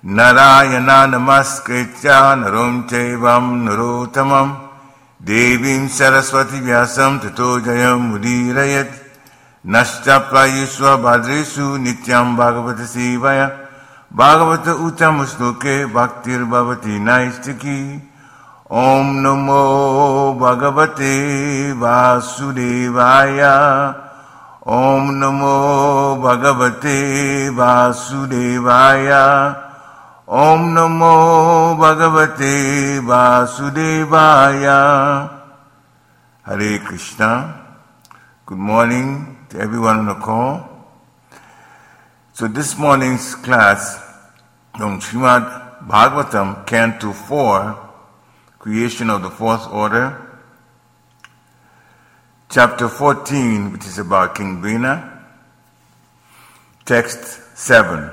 Narayana namaskritya narum chaivam narottamam devim saraswati vyasam tato jayam mudirayat nascha prayusva bhadresu nityam bhagavata sevaya bhagavata uttam shloke bhaktir bhavati naistiki Om namo bhagavate vasudevaya Om namo bhagavate vasudevaya Om namo bhagavate vasudevaya Hare Krishna. Good morning to everyone on the call. So this morning's class from Srimad Bhagavatam, Canto 4, Creation of the Fourth Order, Chapter 14, which is about King Vena, Text 7.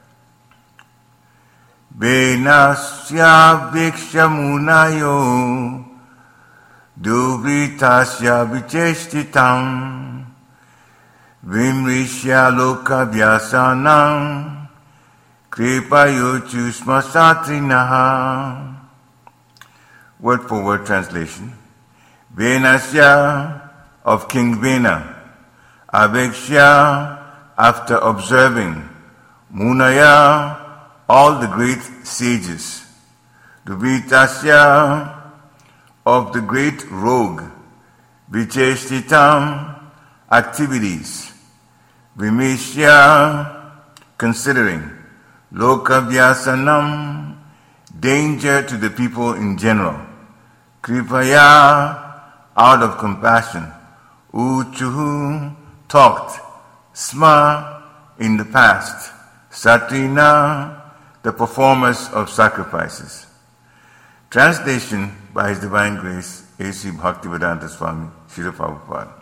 Venasya vikshamunayo duvritasya vicheshtitam vimrishya lokavyasanam kripayochusmasatrinaha. Word for word translation. Venasya, of King Vena, Aveksha, after observing, Munaya, all the great sages, Duvitasya, of the great rogue, Vicheshtitam, activities, Vimishya, considering, Lokavyasanam, danger to the people in general, Kripaya, out of compassion, Uchuhu, talked, Sma, in the past, Satrina, the performers of sacrifices. Translation by His Divine Grace, A.C. Bhaktivedanta Swami, Srila Prabhupada.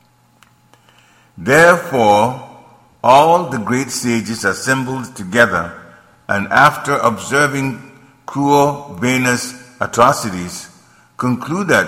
Therefore, all the great sages assembled together, and after observing cruel Vena's atrocities, concluded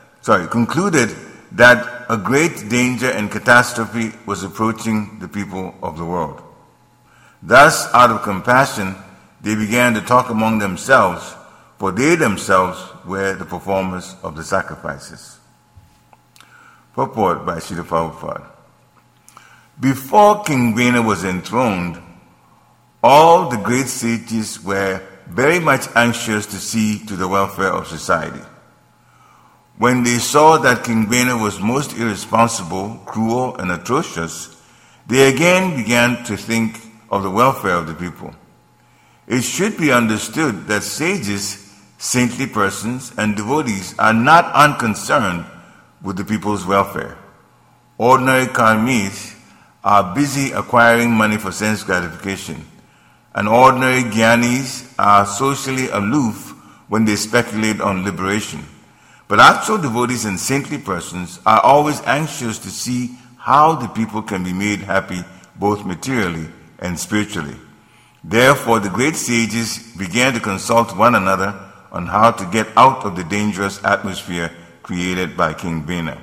that a great danger and catastrophe was approaching the people of the world. Thus, out of compassion, they began to talk among themselves, for they themselves were the performers of the sacrifices. Purport by Srila Prabhupada. Before King Vena was enthroned, all the great sages were very much anxious to see to the welfare of society. When they saw that King Vena was most irresponsible, cruel, and atrocious, they again began to think of the welfare of the people. It should be understood that sages, saintly persons, and devotees are not unconcerned with the people's welfare. Ordinary karmis are busy acquiring money for sense gratification, and ordinary jnanis are socially aloof when they speculate on liberation. But actual devotees and saintly persons are always anxious to see how the people can be made happy both materially and spiritually. Therefore, the great sages began to consult one another on how to get out of the dangerous atmosphere created by King Vena.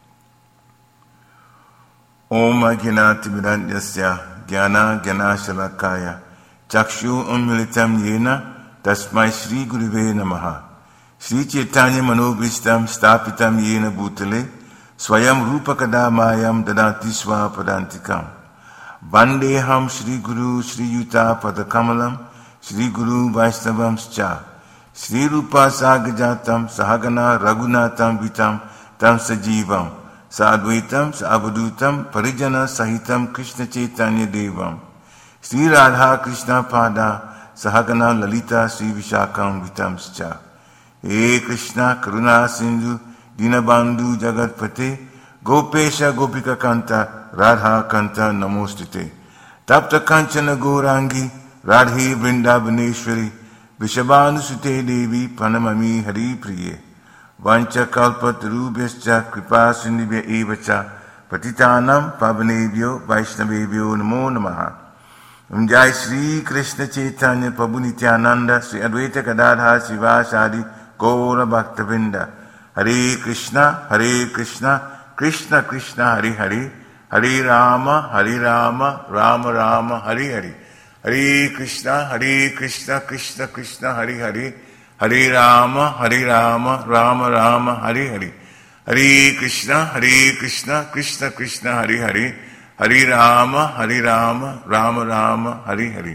Om Ajnana Timiranyasya Jnana Jnanashalakaya Chakshu Unmilitam Yena Tasmai Shri Guruve Namaha Shri Chaitanya Manobhishtam Stapitam Yena Bhutale Swayam Rupakadamayam Dadati Swapadantikam Vandeham Shri Guru Shri Yuta Padakamalam Shri Guru Vaishnavamscha Shri Rupa Sagajatam Sahagana Raghunatam Vitam Tam Sajivam Sadvaitam Savadutam Parijana Sahitam Krishna Chaitanya Devam Shri Radha Krishna Pada Sahagana Lalita Shri Vishakam Vitamscha He Krishna Karuna Sindhu Dinabandhu Jagatpate Gopesha Gopika Kanta Radha Kanta Namostite Tapta Kanchana Gourangi Radhe Vrindavaneshwari Vishabhanusute Devi Pranamami Hari Priye Vancha Kalpatarubhyascha Kripa Sindhibhya Evacha Patitanam Pavanebhyo Vaishnavebhyo Namo Namaha. Jai Shri Krishna Chaitanya Prabhu Nityananda Shri Advaita Gadadhar Sivasadi Gaura Bhaktavinda. Hare Krishna, Krishna Krishna, Hare Hare, Hare Rama, Rama Rama, Hare Hare, Hare Krishna, Krishna Krishna, Hare Hare, Hare Rama, Rama Rama, Hare Hare. Hare Krishna, Krishna Krishna, Hare Hare, Hare Rama, Rama Rama, Hare Hare.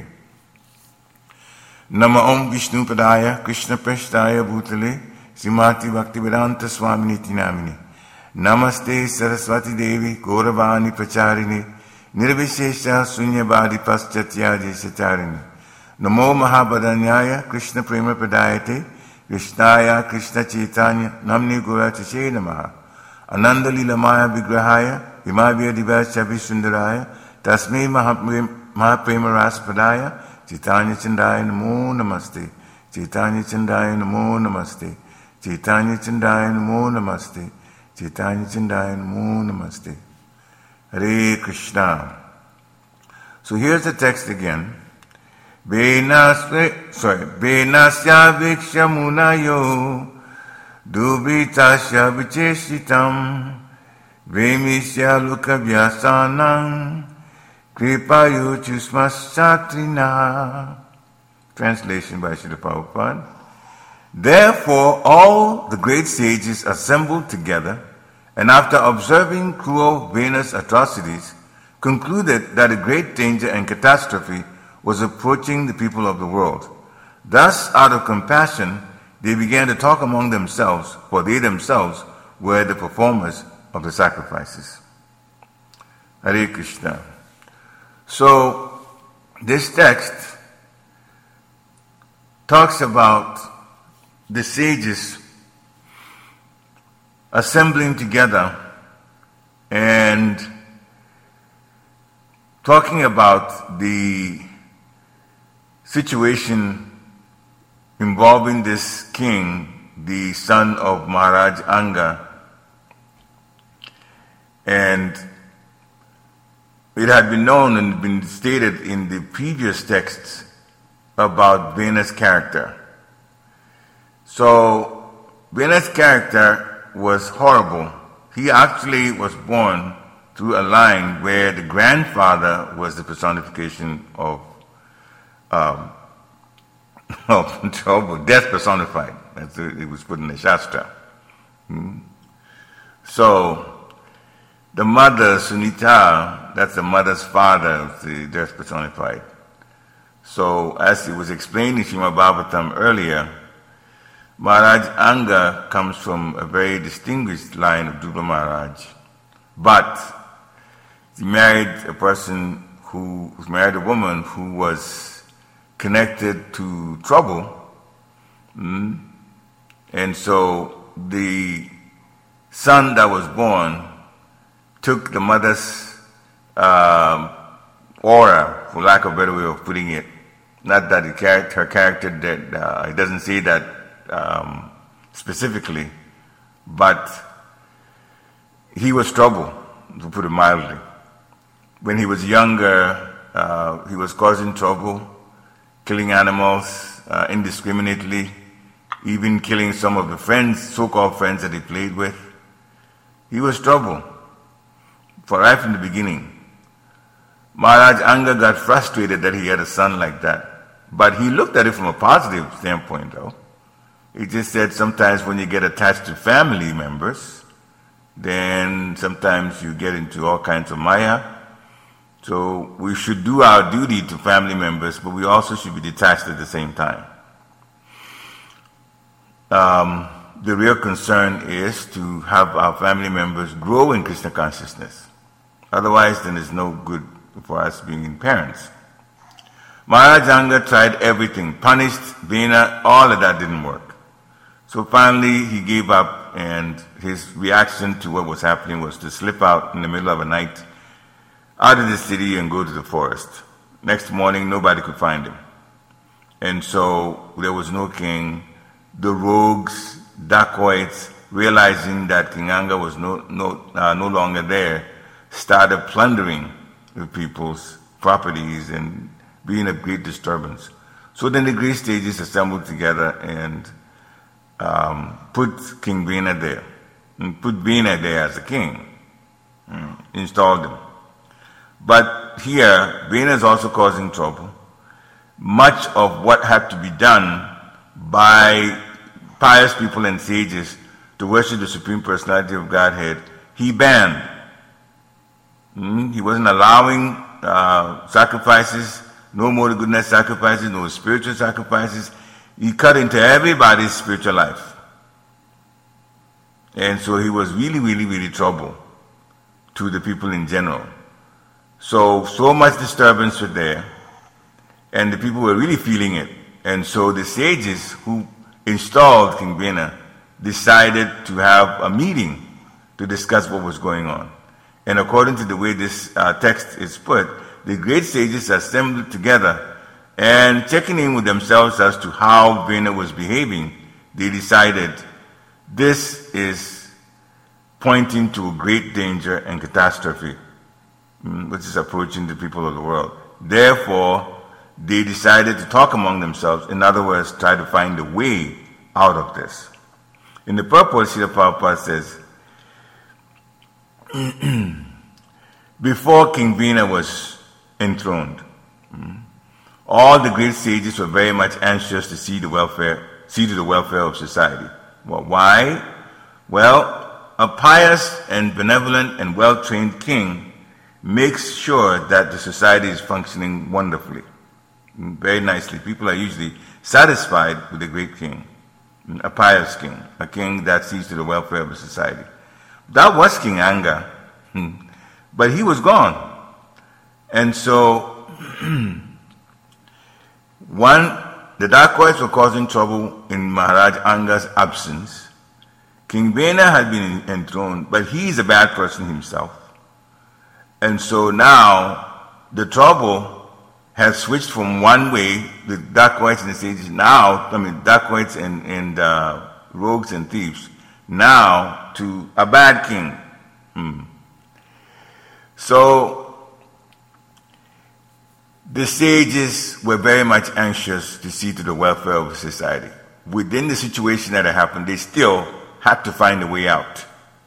Nama Om Vishnu Padaya, Krishna Prashtaya Bhutale, Srimati Bhaktivedanta Swaminiti Namini. Namaste Saraswati Devi, Gauravani Pracharini, Nirvishesha Sunyabadi Paschatyaji Satarini. Namo Mahabharanyaya, Krishna Prema Padayate, Krishnaya Krishna Chaitanya, Namni Gauratache Namaha. Ananda Lilamaya Vigrahaya, Himavya Divasya Sundaraya, Tasmei Mahaprema Raspadaya, Chaitanya Chandaya Namo Namaste, Chaitanya Chandaya Namo Namaste, Chaitanya Chandaya Namo Namaste, Chaitanya Chandaya Namo Namaste. Hare Krishna. So here's the text again. Benasya Viksha Munayo Dubitasya Vicheshitam Vemisya Lukabhyasanam Kripayo Chusmasatrina. Translation by Srila Prabhupada. Therefore all the great sages assembled together and after observing cruel Venus atrocities concluded that a great danger and catastrophe was approaching the people of the world. Thus, out of compassion, they began to talk among themselves, for they themselves were the performers of the sacrifices. Hare Krishna. So, this text talks about the sages assembling together and talking about the situation involving this king, the son of Maharaj Anga. And it had been known and been stated in the previous texts about Vena's character. So, Vena's character was horrible. He actually was born through a line where the grandfather was the personification of trouble, death personified. That's it was put in the Shastra. So, the mother, Sunita, that's the mother's father, the death personified. So, as it was explained in Srimad Bhagavatam earlier, Maharaj Anga comes from a very distinguished line of Dhruva Maharaj, but he married a woman who was connected to trouble, and so the son that was born took the mother's aura, for lack of a better way of putting it. Not that her character, it doesn't say that specifically, but he was trouble, to put it mildly. When he was younger, he was causing trouble, killing animals indiscriminately, even killing some of the friends, so-called friends that he played with. He was trouble right from the beginning. Maharaj Anga got frustrated that he had a son like that, but he looked at it from a positive standpoint, though. He just said sometimes when you get attached to family members, then sometimes you get into all kinds of maya. So we should do our duty to family members, but we also should be detached at the same time. The real concern is to have our family members grow in Krishna consciousness. Otherwise, then it's no good for us being parents. Maharaj Anga tried everything, punished Vena, all of that didn't work. So finally he gave up, and his reaction to what was happening was to slip out in the middle of the night out of the city and go to the forest. Next morning nobody could find him. And so there was no king. The rogues, dacoits, realizing that King Anga was no longer there, started plundering the people's properties and being a great disturbance. So then the great sages assembled together and put King Vena there, and put Vena there as a king, installed him. But here, Vena is also causing trouble. much of what had to be done by pious people and sages to worship the Supreme Personality of Godhead, he banned. He wasn't allowing sacrifices, no more goodness sacrifices, no spiritual sacrifices. He cut into everybody's spiritual life. And so he was really, really, really trouble to the people in general. So much disturbance was there, and the people were really feeling it. And so the sages who installed King Bena decided to have a meeting to discuss what was going on. And according to the way this text is put, the great sages assembled together and checking in with themselves as to how Bena was behaving, they decided this is pointing to a great danger and catastrophe which is approaching the people of the world. Therefore, they decided to talk among themselves, in other words, try to find a way out of this. In the purport, Srila Prabhupada says, before King Bena was enthroned, all the great sages were very much anxious to see to the welfare of society. Well, why? Well, a pious and benevolent and well-trained king makes sure that the society is functioning wonderfully, very nicely. People are usually satisfied with a great king, a pious king, a king that sees to the welfare of the society. That was King Anga, but he was gone. And so, the dacoits were causing trouble in Maharaj Anga's absence. King Bena had been enthroned, but he's a bad person himself. And so now the trouble has switched from one way, the dacoits and the sages, dacoits and rogues and thieves, now to a bad king. So the sages were very much anxious to see to the welfare of society. Within the situation that had happened, they still had to find a way out.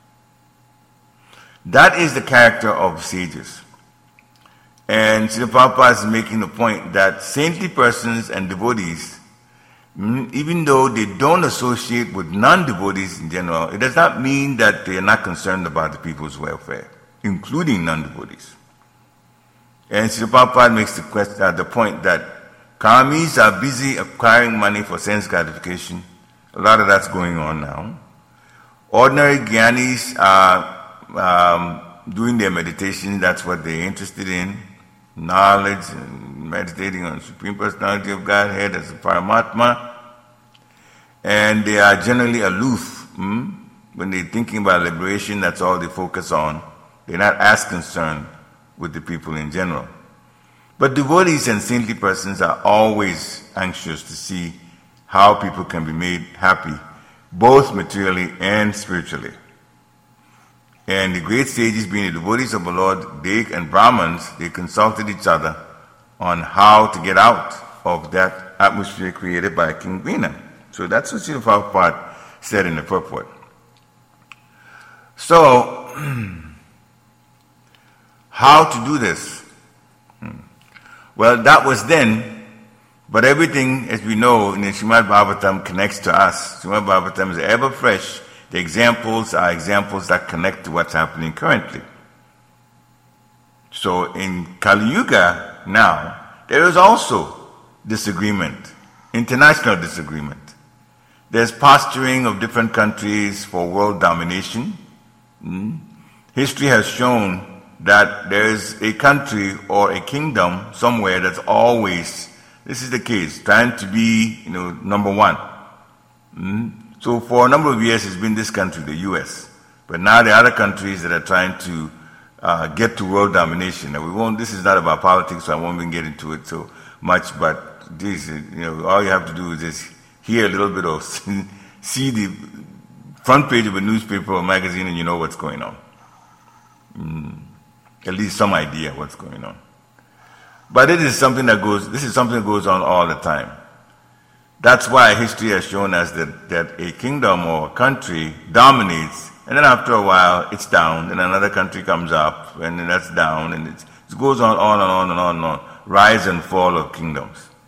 That is the character of sages. And Srila Prabhupada is making the point that saintly persons and devotees, even though they don't associate with non-devotees in general, it does not mean that they are not concerned about the people's welfare, including non-devotees. And Srila Prabhupada makes the point that karmis are busy acquiring money for sense gratification. A lot of that's going on now. Ordinary jnanis are doing their meditation, that's what they're interested in, knowledge and meditating on Supreme Personality of Godhead as a Paramatma, and they are generally aloof. When they're thinking about liberation, that's all they focus on. They're not as concerned with the people in general. But devotees and saintly persons are always anxious to see how people can be made happy, both materially and spiritually. And the great sages, being the devotees of the Lord, they and Brahmins, they consulted each other on how to get out of that atmosphere created by King Bena. So that's what Srila Prabhupada said in the purport. So, how to do this? Well, that was then, but everything, as we know, in the Srimad Bhagavatam connects to us. Srimad Bhagavatam is ever fresh. The examples are examples that connect to what's happening currently. So in Kali Yuga now, there is also disagreement, international disagreement. There's posturing of different countries for world domination. History has shown that there is a country or a kingdom somewhere that's always, this is the case, trying to be, number one. So for a number of years, it's been this country, the U.S. But now there are other countries that are trying to get to world domination. Now this is not about politics, so I won't even get into it so much, but this, all you have to do is just hear a little bit of, see the front page of a newspaper or magazine and you know what's going on. At least some idea what's going on. But this is something that goes on all the time. That's why history has shown us that a kingdom or a country dominates, and then after a while it's down, then another country comes up, and then that's down, and it goes on and on and on and on. Rise and fall of kingdoms.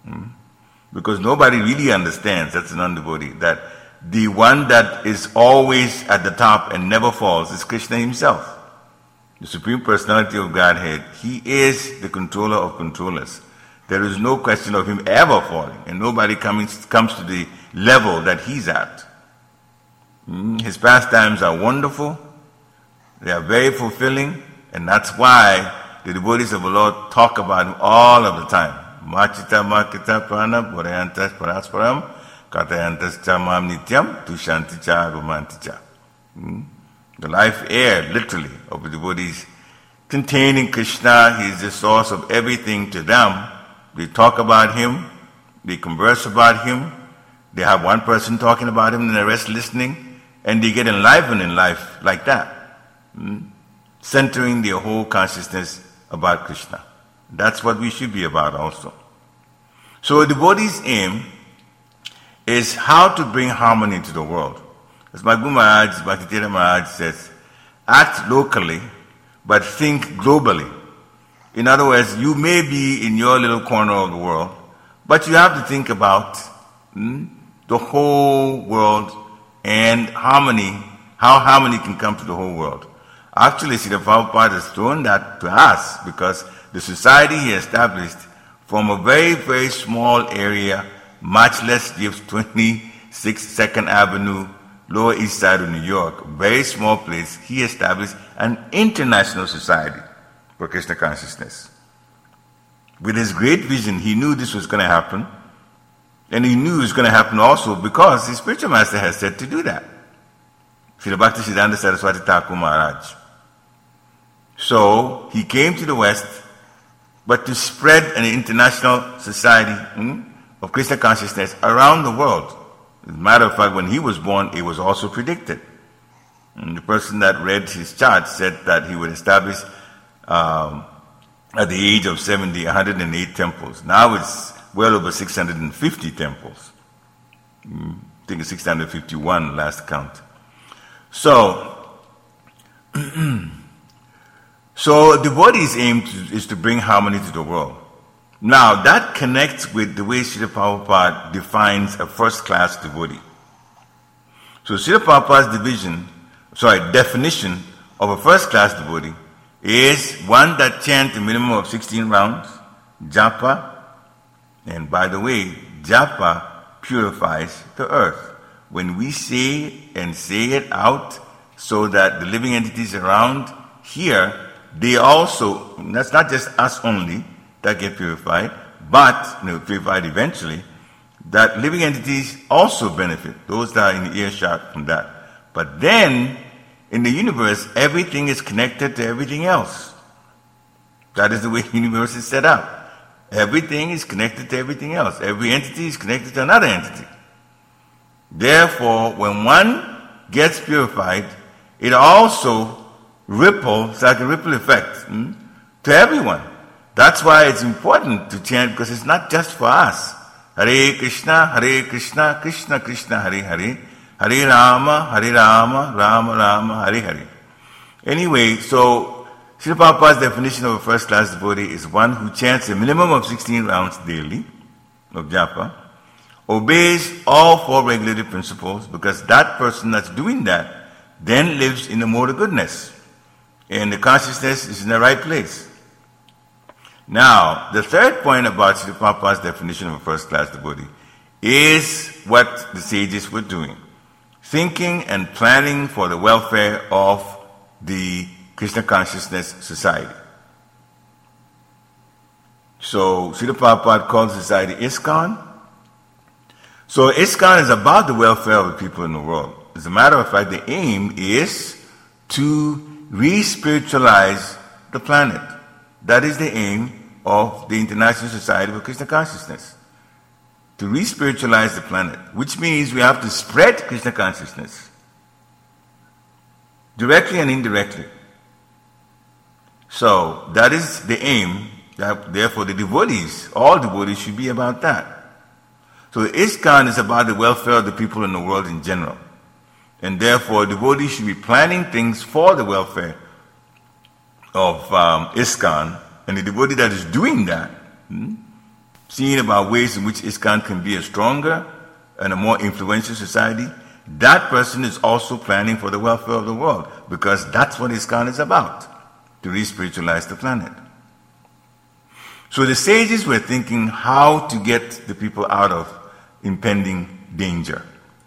Because nobody really understands, that's a non-devotee, that the one that is always at the top and never falls is Krishna himself. The Supreme Personality of Godhead, he is the controller of controllers. There is no question of him ever falling, and nobody comes to the level that he's at. His pastimes are wonderful, they are very fulfilling, and that's why the devotees of the Lord talk about him all of the time. Machita makita prana purayantas parasparam katayantas chamam nityam tushanticha romanticha. The life air, literally, of the devotees containing Krishna. He is the source of everything to them. They talk about him, they converse about him, they have one person talking about him and the rest listening, and they get enlivened in life like that, centering their whole consciousness about Krishna. That's what we should be about also. So a devotee's aim is how to bring harmony to the world. As my Guru Maharaj, Bhaktivedanta Maharaj says, act locally, but think globally. In other words, you may be in your little corner of the world, but you have to think about the whole world and harmony, how harmony can come to the whole world. Actually, Srila Prabhupada has thrown that to us because the society he established from a very, very small area, much less gives 26 2nd Avenue, Lower East Side of New York, very small place, he established an international society for Krishna consciousness. With his great vision, he knew this was going to happen, and he knew it was going to happen also because his spiritual master has said to do that. Srila Bhaktisiddhanta Saraswati Thakur Maharaj. So, he came to the West, but to spread an international society of Krishna consciousness around the world. As a matter of fact, when he was born, it was also predicted. And the person that read his chart said that he would establish, at the age of 70, 108 temples. Now it's well over 650 temples. I think it's 651 last count. So, so devotees' aim is to bring harmony to the world. Now, that connects with the way Srila Prabhupada defines a first-class devotee. So, Srila Prabhupada's definition of a first-class devotee is one that chants a minimum of 16 rounds, japa, and by the way, japa purifies the earth. When we say it out so that the living entities around here, they also, that's not just us only that get purified, but purified eventually, that living entities also benefit, those that are in the earshot from that. But then, in the universe, everything is connected to everything else. That is the way the universe is set up. Everything is connected to everything else. Every entity is connected to another entity. Therefore, when one gets purified, it also ripples, like a ripple effect, to everyone. That's why it's important to chant, because it's not just for us. Hare Krishna, Krishna Krishna, Hare Hare, Hare Rama, Rama Rama, Hare Hare. Anyway, so Srila Prabhupada's definition of a first-class devotee is one who chants a minimum of 16 rounds daily of japa, obeys all 4 regulative principles, because that person that's doing that then lives in the mode of goodness, and the consciousness is in the right place. Now, the third point about Srila Prabhupada's definition of a first-class devotee is what the sages were doing. Thinking and planning for the welfare of the Krishna Consciousness Society. So, Srila Prabhupada calls the society ISKCON. So, ISKCON is about the welfare of the people in the world. As a matter of fact, the aim is to re-spiritualize the planet. That is the aim of the International Society for Krishna Consciousness. To re-spiritualize the planet, which means we have to spread Krishna consciousness, directly and indirectly. So, that is the aim, therefore the devotees, all devotees should be about that. So, the ISKCON is about the welfare of the people in the world in general. And therefore, devotees should be planning things for the welfare of ISKCON, and the devotee that is doing that seeing about ways in which ISKCON can be a stronger and a more influential society, that person is also planning for the welfare of the world, because that's what ISKCON is about, to re-spiritualize the planet. So the sages were thinking how to get the people out of impending danger.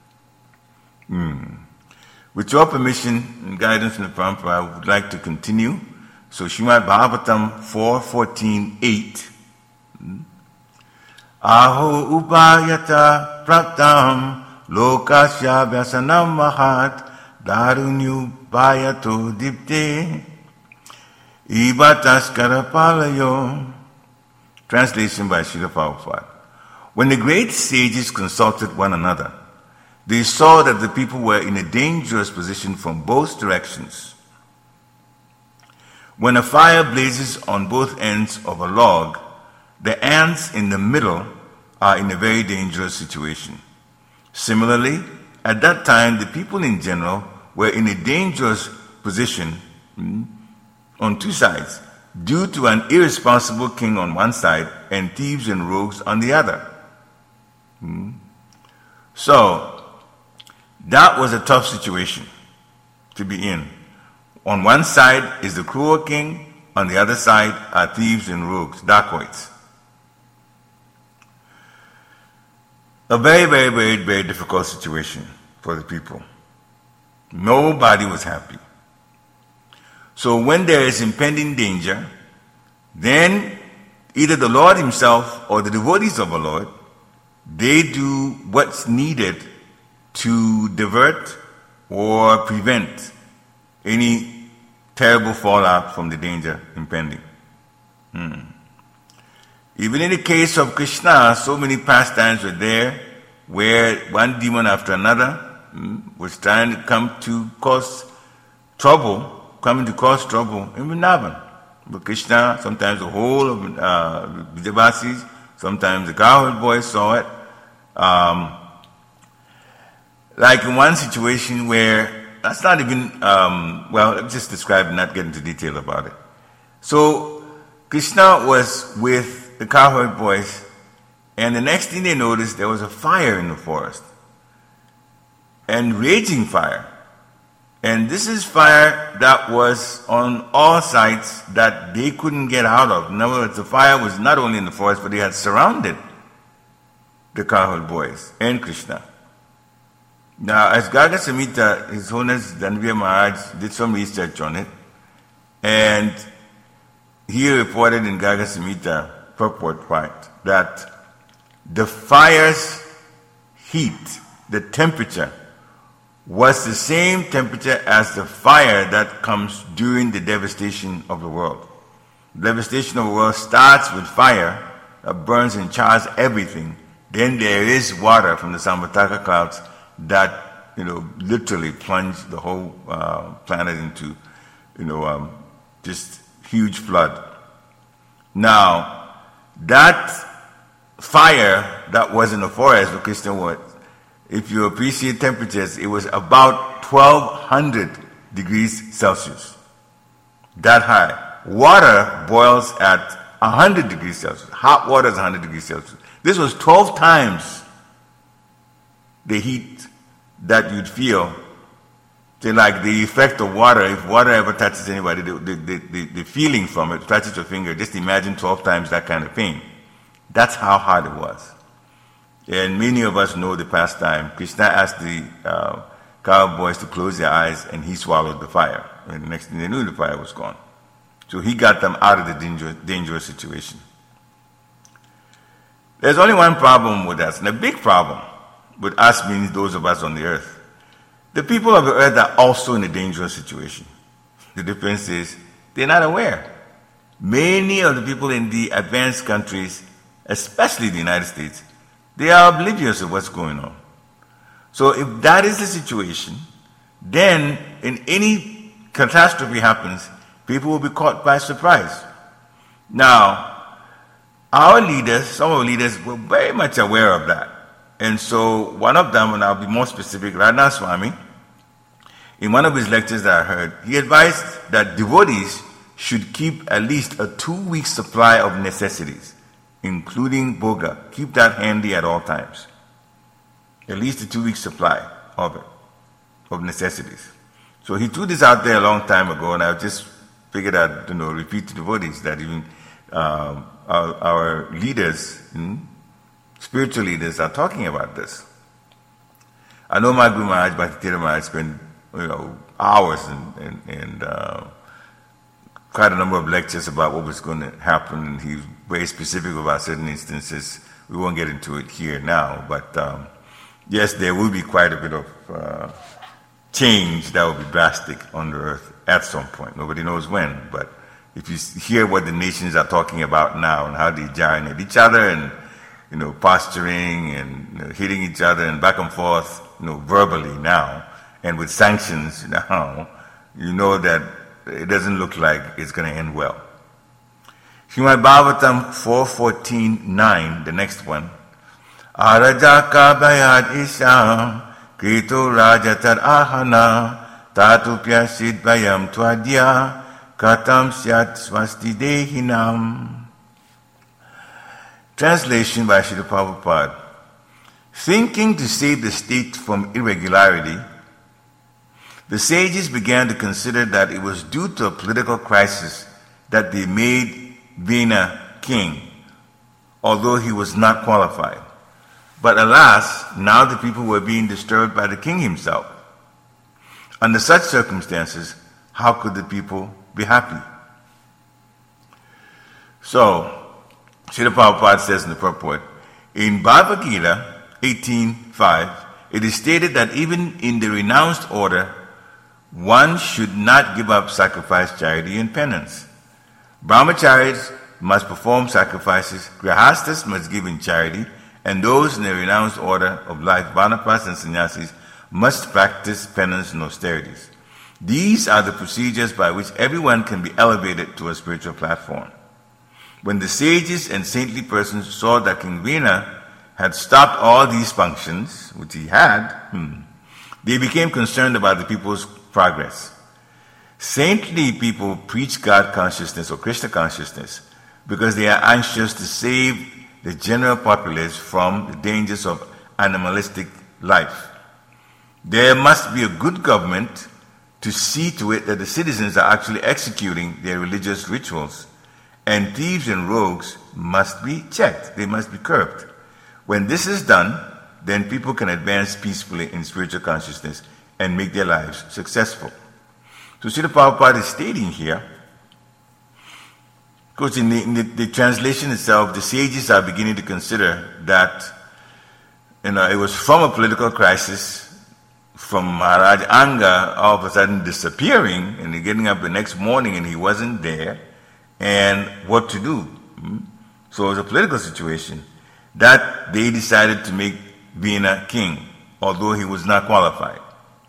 With your permission and guidance from the Parampara, I would like to continue. So Srimad Bhagavatam 4:14-8. Aho upayata praptam lokasya vyasanam mahat darunyupayato dipte ibataskara palayo. Translation by Srila Prabhupada. When the great sages consulted one another, they saw that the people were in a dangerous position from both directions. When a fire blazes on both ends of a log, the ants in the middle are in a very dangerous situation. Similarly, at that time, the people in general were in a dangerous position on two sides, due to an irresponsible king on one side and thieves and rogues on the other. So, that was a tough situation to be in. On one side is the cruel king, on the other side are thieves and rogues, dacoits. A very, very, very, very difficult situation for the people. Nobody was happy. So when there is impending danger, then either the Lord himself or the devotees of the Lord, they do what's needed to divert or prevent any terrible fallout from the danger impending. Even in the case of Krishna, so many pastimes were there where one demon after another was trying to come to cause trouble in Vrindavan. But Krishna, sometimes the whole of Vijayavasis, sometimes the cowherd boys saw it. Like in one situation where, that's not even, let me just describe and not get into detail about it. So, Krishna was with the cowherd boys, and the next thing they noticed, there was a fire in the forest. And raging fire. And this is fire that was on all sides that they couldn't get out of. In other words, the fire was not only in the forest, but they had surrounded the cowherd boys and Krishna. Now, as Garga Samhita, His Holiness Danvir Maharaj did some research on it, and he reported in Garga Samhita purport part that the fire's heat, the temperature, was the same temperature as the fire that comes during the devastation of the world. The devastation of the world starts with fire that burns and chars everything. Then there is water from the Samvataka clouds that, literally plunge the whole planet into, just huge flood. Now, that fire that was in the forest where Krishna was, if you appreciate temperatures, it was about 1200 degrees Celsius. That high. Water boils at 100 degrees Celsius. Hot water is 100 degrees Celsius. This was 12 times the heat that you'd feel. So like the effect of water, if water ever touches anybody, the feeling from it, touches your finger, just imagine 12 times that kind of pain. That's how hard it was. And many of us know the pastime. Krishna asked the cowboys to close their eyes, and he swallowed the fire. And the next thing they knew, the fire was gone. So he got them out of the dangerous situation. There's only one problem with us, and a big problem with us means those of us on the earth. The people of the earth are also in a dangerous situation. The difference is they're not aware. Many of the people in the advanced countries, especially the United States, they are oblivious of what's going on. So if that is the situation, then in any catastrophe happens, people will be caught by surprise. Now, our leaders, some of the leaders were very much aware of that. And so one of them, and I'll be more specific, Radha Swami, in one of his lectures that I heard, he advised that devotees should keep at least a 2-week supply of necessities. including boga. Keep that handy at all times. At least a 2-week supply of it, of necessities. So he threw this out there a long time ago, and I just figured I'd repeat to the devotees that even our leaders, spiritual leaders, are talking about this. I know my Guru Maharaj, Bhakti Maharaj, spent hours and quite a number of lectures about what was going to happen, and he was very specific about certain instances. We won't get into it here now, but yes, there will be quite a bit of change that will be drastic on the earth at some point. Nobody knows when, but if you hear what the nations are talking about now and how they giant at each other and posturing and hitting each other and back and forth, verbally now, and with sanctions now, you know that it doesn't look like it's going to end well. Srimad Bhagavatam 4.14.9, the next one. Araja ka bayad isham krito rajatar ahana tatupya sid bayam twadya katam syat swasti dehinam. Translation by Srila Prabhupada. Thinking to save the state from irregularity, the sages began to consider that it was due to a political crisis that they made Vena king, although he was not qualified. But alas, now the people were being disturbed by the king himself. Under such circumstances, how could the people be happy? So, Srila Prabhupada says in the purport, in Bhagavad Gita 18.5, it is stated that even in the renounced order, one should not give up sacrifice, charity, and penance. Brahmacharis must perform sacrifices, grihastas must give in charity, and those in the renounced order of life, vanaprastha and sannyasis, must practice penance and austerities. These are the procedures by which everyone can be elevated to a spiritual platform. When the sages and saintly persons saw that King Vena had stopped all these functions, which he had, they became concerned about the people's progress. Saintly people preach God consciousness or Krishna consciousness because they are anxious to save the general populace from the dangers of animalistic life. There must be a good government to see to it that the citizens are actually executing their religious rituals, and thieves and rogues must be checked. They must be curbed. When this is done, then people can advance peacefully in spiritual consciousness and make their lives successful. So Srila Prabhupada is stating here, because in the translation itself, the sages are beginning to consider that it was from a political crisis, from Maharaj Anga all of a sudden disappearing and getting up the next morning and he wasn't there, and what to do. So it was a political situation that they decided to make Vena king, although he was not qualified.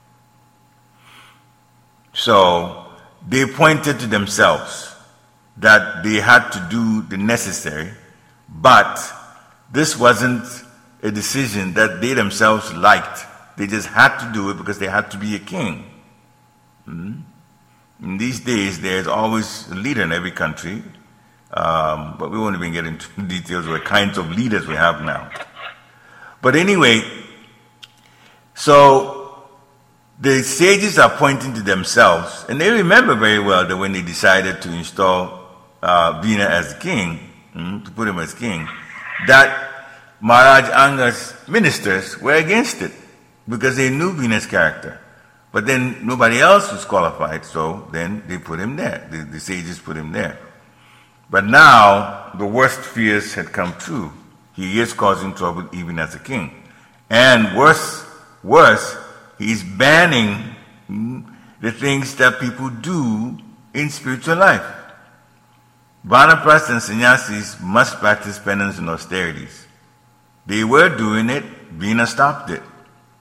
So they pointed to themselves that they had to do the necessary, but this wasn't a decision that they themselves liked. They just had to do it because they had to be a king. In these days, there's always a leader in every country, but we won't even get into details of the kinds of leaders we have now. But anyway, so the sages are pointing to themselves, and they remember very well that when they decided to install Vena as king, to put him as king, that Maharaj Anga's ministers were against it because they knew Vena's character. But then nobody else was qualified, so then they put him there. The sages put him there. But now the worst fears had come true. He is causing trouble even as a king. And worse, he's banning the things that people do in spiritual life. Vanaprastha and sannyasis must practice penance and austerities. They were doing it, Vena stopped it.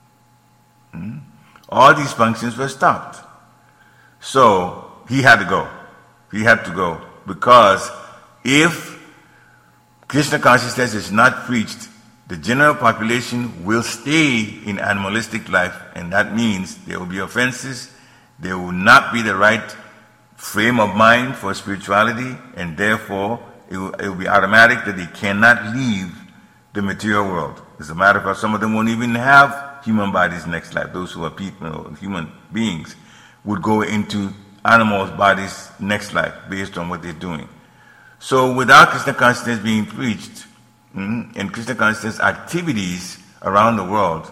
All these functions were stopped. So he had to go. He had to go because if Krishna consciousness is not preached, the general population will stay in animalistic life, and that means there will be offenses, there will not be the right frame of mind for spirituality, and therefore it will be automatic that they cannot leave the material world. As a matter of fact, some of them won't even have human bodies next life. Those who are people, human beings, would go into animals' bodies next life based on what they're doing. So without Krishna consciousness being preached, and Krishna consciousness activities around the world,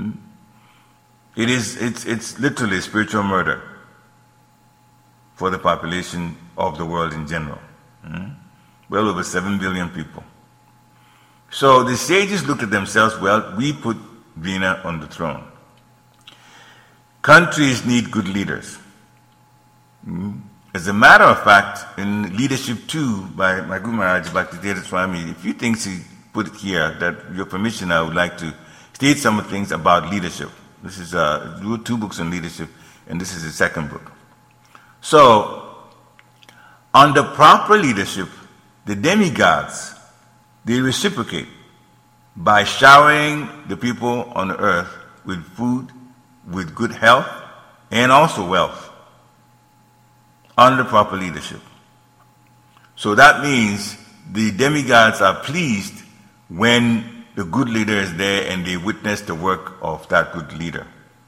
it's literally spiritual murder for the population of the world in general. Well over 7 billion people. So the sages looked at themselves, well, we put Veena on the throne. Countries need good leaders. As a matter of fact, in Leadership 2 by my Guru Maharaj Bhaktivedanta Swami, a few things he put here that, with your permission, I would like to state some of the things about leadership. This is 2 books on leadership, and this is the second book. So, under proper leadership, the demigods, they reciprocate by showering the people on the earth with food, with good health, and also wealth. Under proper leadership. So that means the demigods are pleased when the good leader is there and they witness the work of that good leader.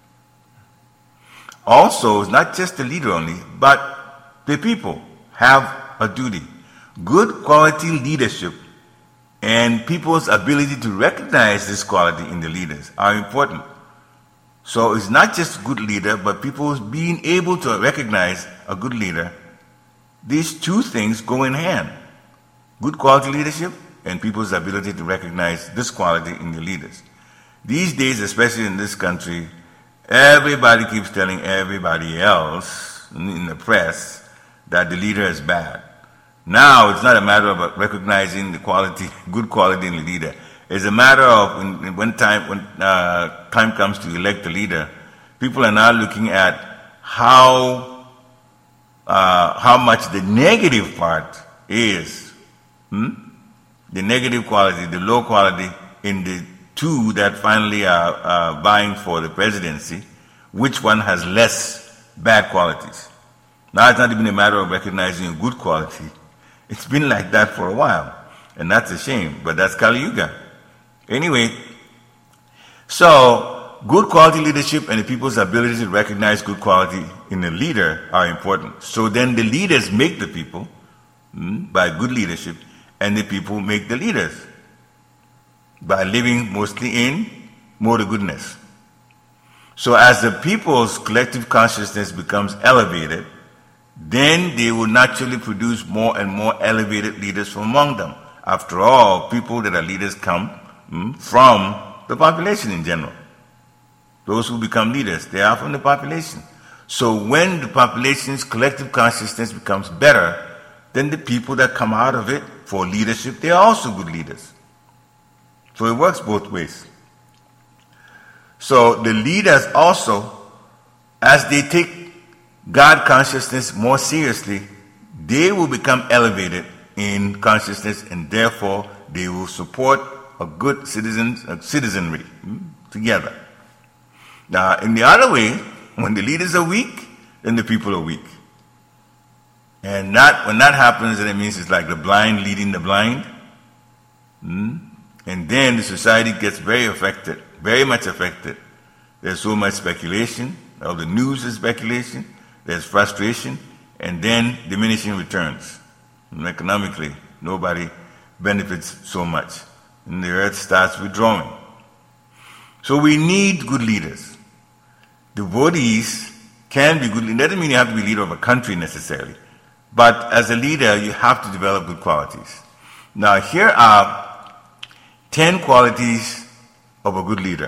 Also, it's not just the leader only, but the people have a duty. Good quality leadership and people's ability to recognize this quality in the leaders are important. So it's not just good leader, but people being able to recognize a good leader. These two things go in hand. Good quality leadership and people's ability to recognize this quality in the leaders. These days, especially in this country, everybody keeps telling everybody else in the press that the leader is bad. Now it's not a matter of recognizing the quality, good quality in the leader. It's a matter of when time comes to elect the leader, people are now looking at how much the negative part is, the negative quality, the low quality in the two that finally are vying for the presidency, which one has less bad qualities. Now it's not even a matter of recognizing a good quality. It's been like that for a while, and that's a shame, but that's Kali Yuga. Anyway, so good quality leadership and the people's ability to recognize good quality in the leader are important. So then the leaders make the people by good leadership, and the people make the leaders by living mostly in moral goodness. So as the people's collective consciousness becomes elevated, then they will naturally produce more and more elevated leaders from among them. After all, people that are leaders come from the population in general. Those who become leaders, they are from the population. So when the population's collective consciousness becomes better, then the people that come out of it for leadership, they are also good leaders. So it works both ways. So the leaders also, as they take God consciousness more seriously, they will become elevated in consciousness, and therefore they will support a good citizenry together. Now, in the other way, when the leaders are weak, then the people are weak. And when that happens, then it means it's like the blind leading the blind. And then the society gets very affected, very much affected. There's so much speculation, all the news is speculation, there's frustration, and then diminishing returns. And economically, nobody benefits so much. And the earth starts withdrawing. So we need good leaders. Devotees can be good leaders. It doesn't mean you have to be leader of a country necessarily. But as a leader, you have to develop good qualities. Now, here are 10 qualities of a good leader.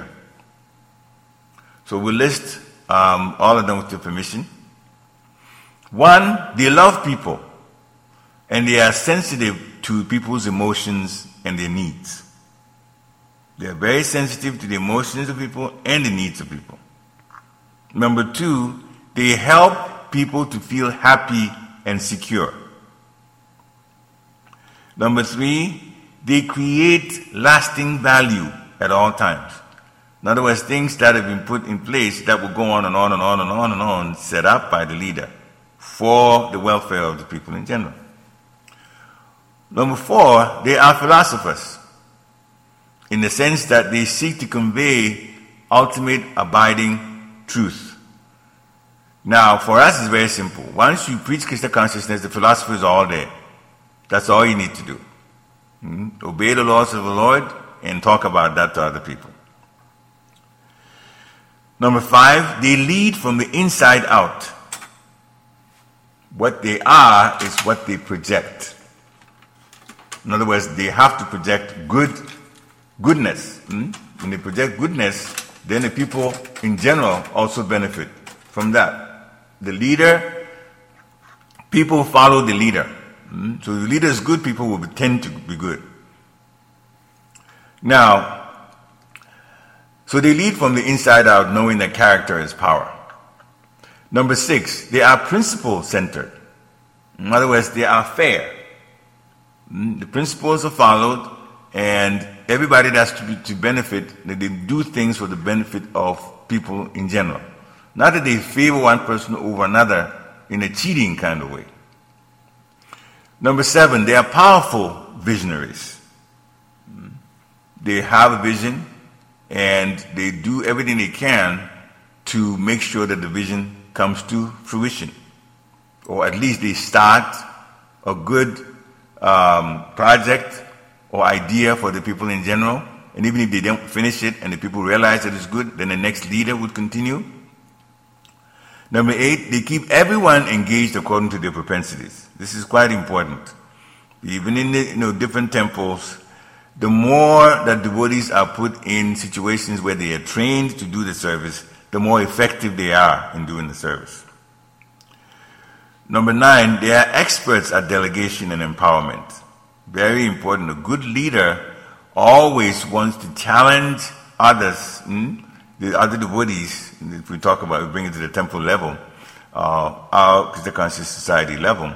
So we'll list all of them with your permission. 1, they love people, and they are sensitive to people's emotions and their needs. They are very sensitive to the emotions of people and the needs of people. Number 2, they help people to feel happy and secure. Number 3, they create lasting value at all times. In other words, things that have been put in place that will go on and on and on and on and on, set up by the leader for the welfare of the people in general. Number 4, they are philosophers, in the sense that they seek to convey ultimate abiding truth. Now, for us, it's very simple. Once you preach Krishna consciousness, the philosophers are all there. That's all you need to do. Obey the laws of the Lord and talk about that to other people. Number 5, they lead from the inside out. What they are is what they project. In other words, they have to project goodness. When they project goodness, then the people in general also benefit from that. The leader, people follow the leader. So if the leader is good, people will tend to be good. Now, so they lead from the inside out, knowing that character is power. Number 6, they are principle-centered. In other words, they are fair. The principles are followed, and everybody that's to benefit, that they do things for the benefit of people in general. Not that they favor one person over another in a cheating kind of way. Number 7, they are powerful visionaries. They have a vision, and they do everything they can to make sure that the vision comes to fruition. Or at least they start a good project or idea for the people in general. And even if they don't finish it and the people realize that it's good, then the next leader would continue. Number 8, they keep everyone engaged according to their propensities. This is quite important. Even in the different temples, the more that devotees are put in situations where they are trained to do the service, the more effective they are in doing the service. Number 9, they are experts at delegation and empowerment. Very important. A good leader always wants to challenge others, the other devotees, if we talk about, we bring it to the temple level, our Krishna Conscious Society level.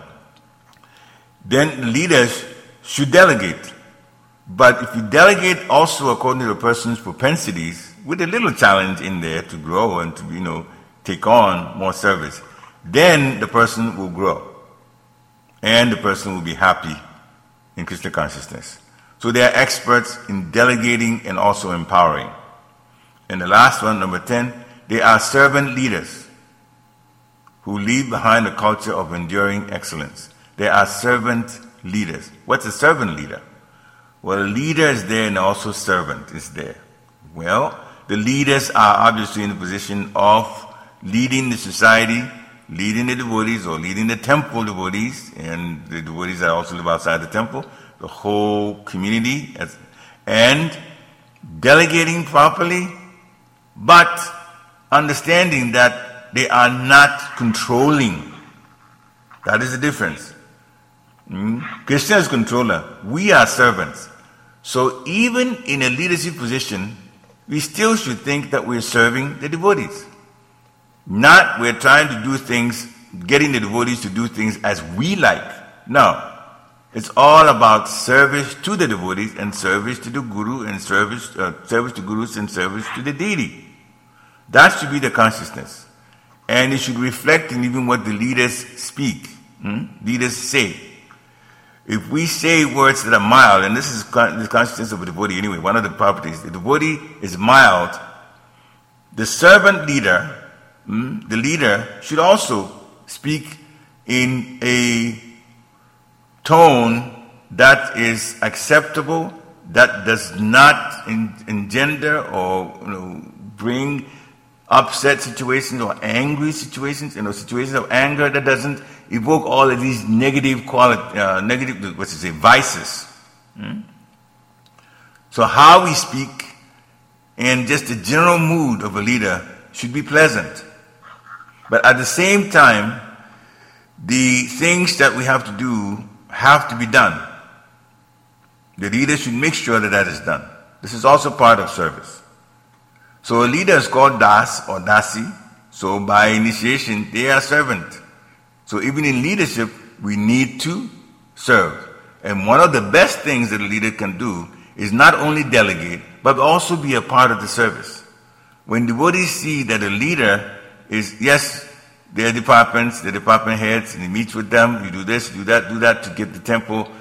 Then leaders should delegate. But if you delegate also according to the person's propensities, with a little challenge in there to grow and to, take on more service, then the person will grow. And the person will be happy in Krishna consciousness. So they are experts in delegating and also empowering. And the last one, number 10, they are servant leaders who leave behind a culture of enduring excellence. They are servant leaders. What's a servant leader? Well, a leader is there and also servant is there. Well, the leaders are obviously in the position of leading the society, leading the devotees or leading the temple devotees, and the devotees that also live outside the temple, the whole community, and delegating properly, but understanding that they are not controlling. That is the difference. Krishna is controller. We are servants. So even in a leadership position, we still should think that we're serving the devotees. Not we're trying to do things, getting the devotees to do things as we like. No. It's all about service to the devotees and service to the guru and service to gurus and service to the deity. That should be the consciousness. And it should reflect in even what the leaders speak, leaders say. If we say words that are mild, and this is the consciousness of a devotee anyway, one of the properties, the devotee is mild, the servant leader, the leader should also speak in a tone that is acceptable, that does not engender or bring upset situations or angry situations, situations of anger that doesn't evoke all of these negative vices. So how we speak and just the general mood of a leader should be pleasant. But at the same time, the things that we have to do have to be done. The leader should make sure that that is done. This is also part of service. So a leader is called Das or Dasi. So by initiation, they are servant. So even in leadership, we need to serve. And one of the best things that a leader can do is not only delegate, but also be a part of the service. When devotees see that a leader is, yes, their departments, the department heads, and he meets with them, you do this, do that to get the temple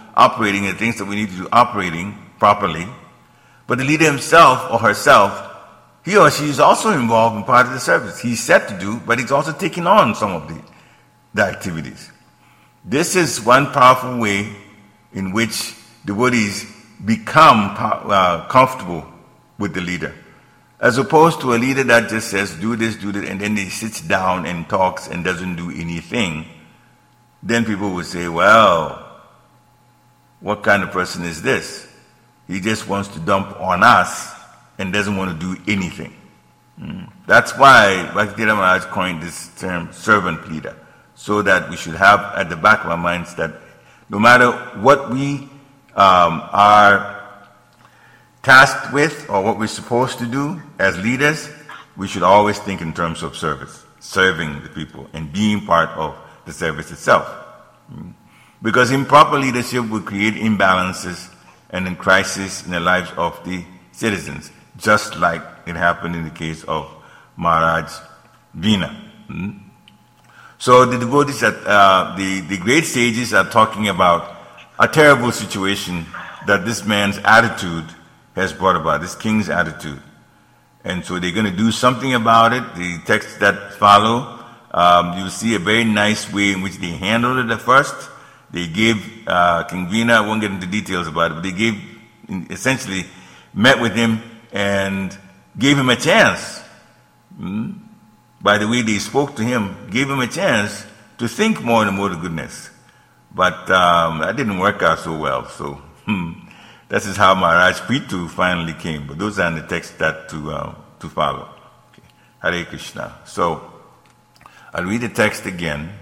operating and things that we need to do operating properly. But the leader himself or herself, he or she is also involved in part of the service. He's set to do, but he's also taking on some of the activities. This is one powerful way in which devotees become comfortable with the leader. As opposed to a leader that just says, do this, and then he sits down and talks and doesn't do anything. Then people would say, well, what kind of person is this? He just wants to dump on us and doesn't want to do anything. That's why Bhaktivedanta Maharaj coined this term, servant leader, so that we should have at the back of our minds that no matter what we are tasked with or what we're supposed to do as leaders, we should always think in terms of service, serving the people and being part of the service itself. Because improper leadership will create imbalances and then crisis in the lives of the citizens, just like it happened in the case of Maharaj Veena. So the devotees, the great sages are talking about a terrible situation that this man's attitude has brought about, this king's attitude. And so they're going to do something about it. The texts that follow, you'll see a very nice way in which they handled it at first. They gave King Veena, I won't get into details about it, but they essentially met with him and gave him a chance. By the way they spoke to him, gave him a chance to think more and more of goodness. But that didn't work out so well. So this is how Maharaj Prithu finally came. But those are in the text that to follow. Okay. Hare Krishna. So I'll read the text again,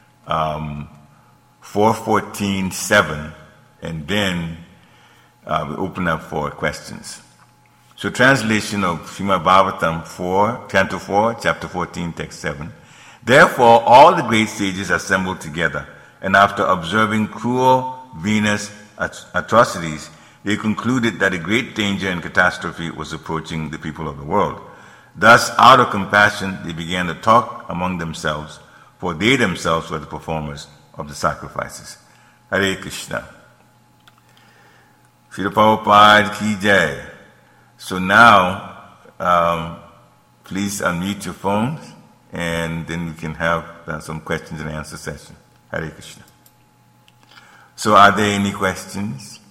4:14:7, and then we open up for questions. So translation of Srimad Bhagavatam 4, Canto 4, Chapter 14, Text 7. Therefore all the great sages assembled together, and after observing cruel Venus atrocities, they concluded that a great danger and catastrophe was approaching the people of the world. Thus, out of compassion, they began to talk among themselves, for they themselves were the performers of the sacrifices. Hare Krishna. Srila Prabhupada Ki Jai. So now, please unmute your phones, and then we can have some questions and answer session. Hare Krishna. So are there any questions?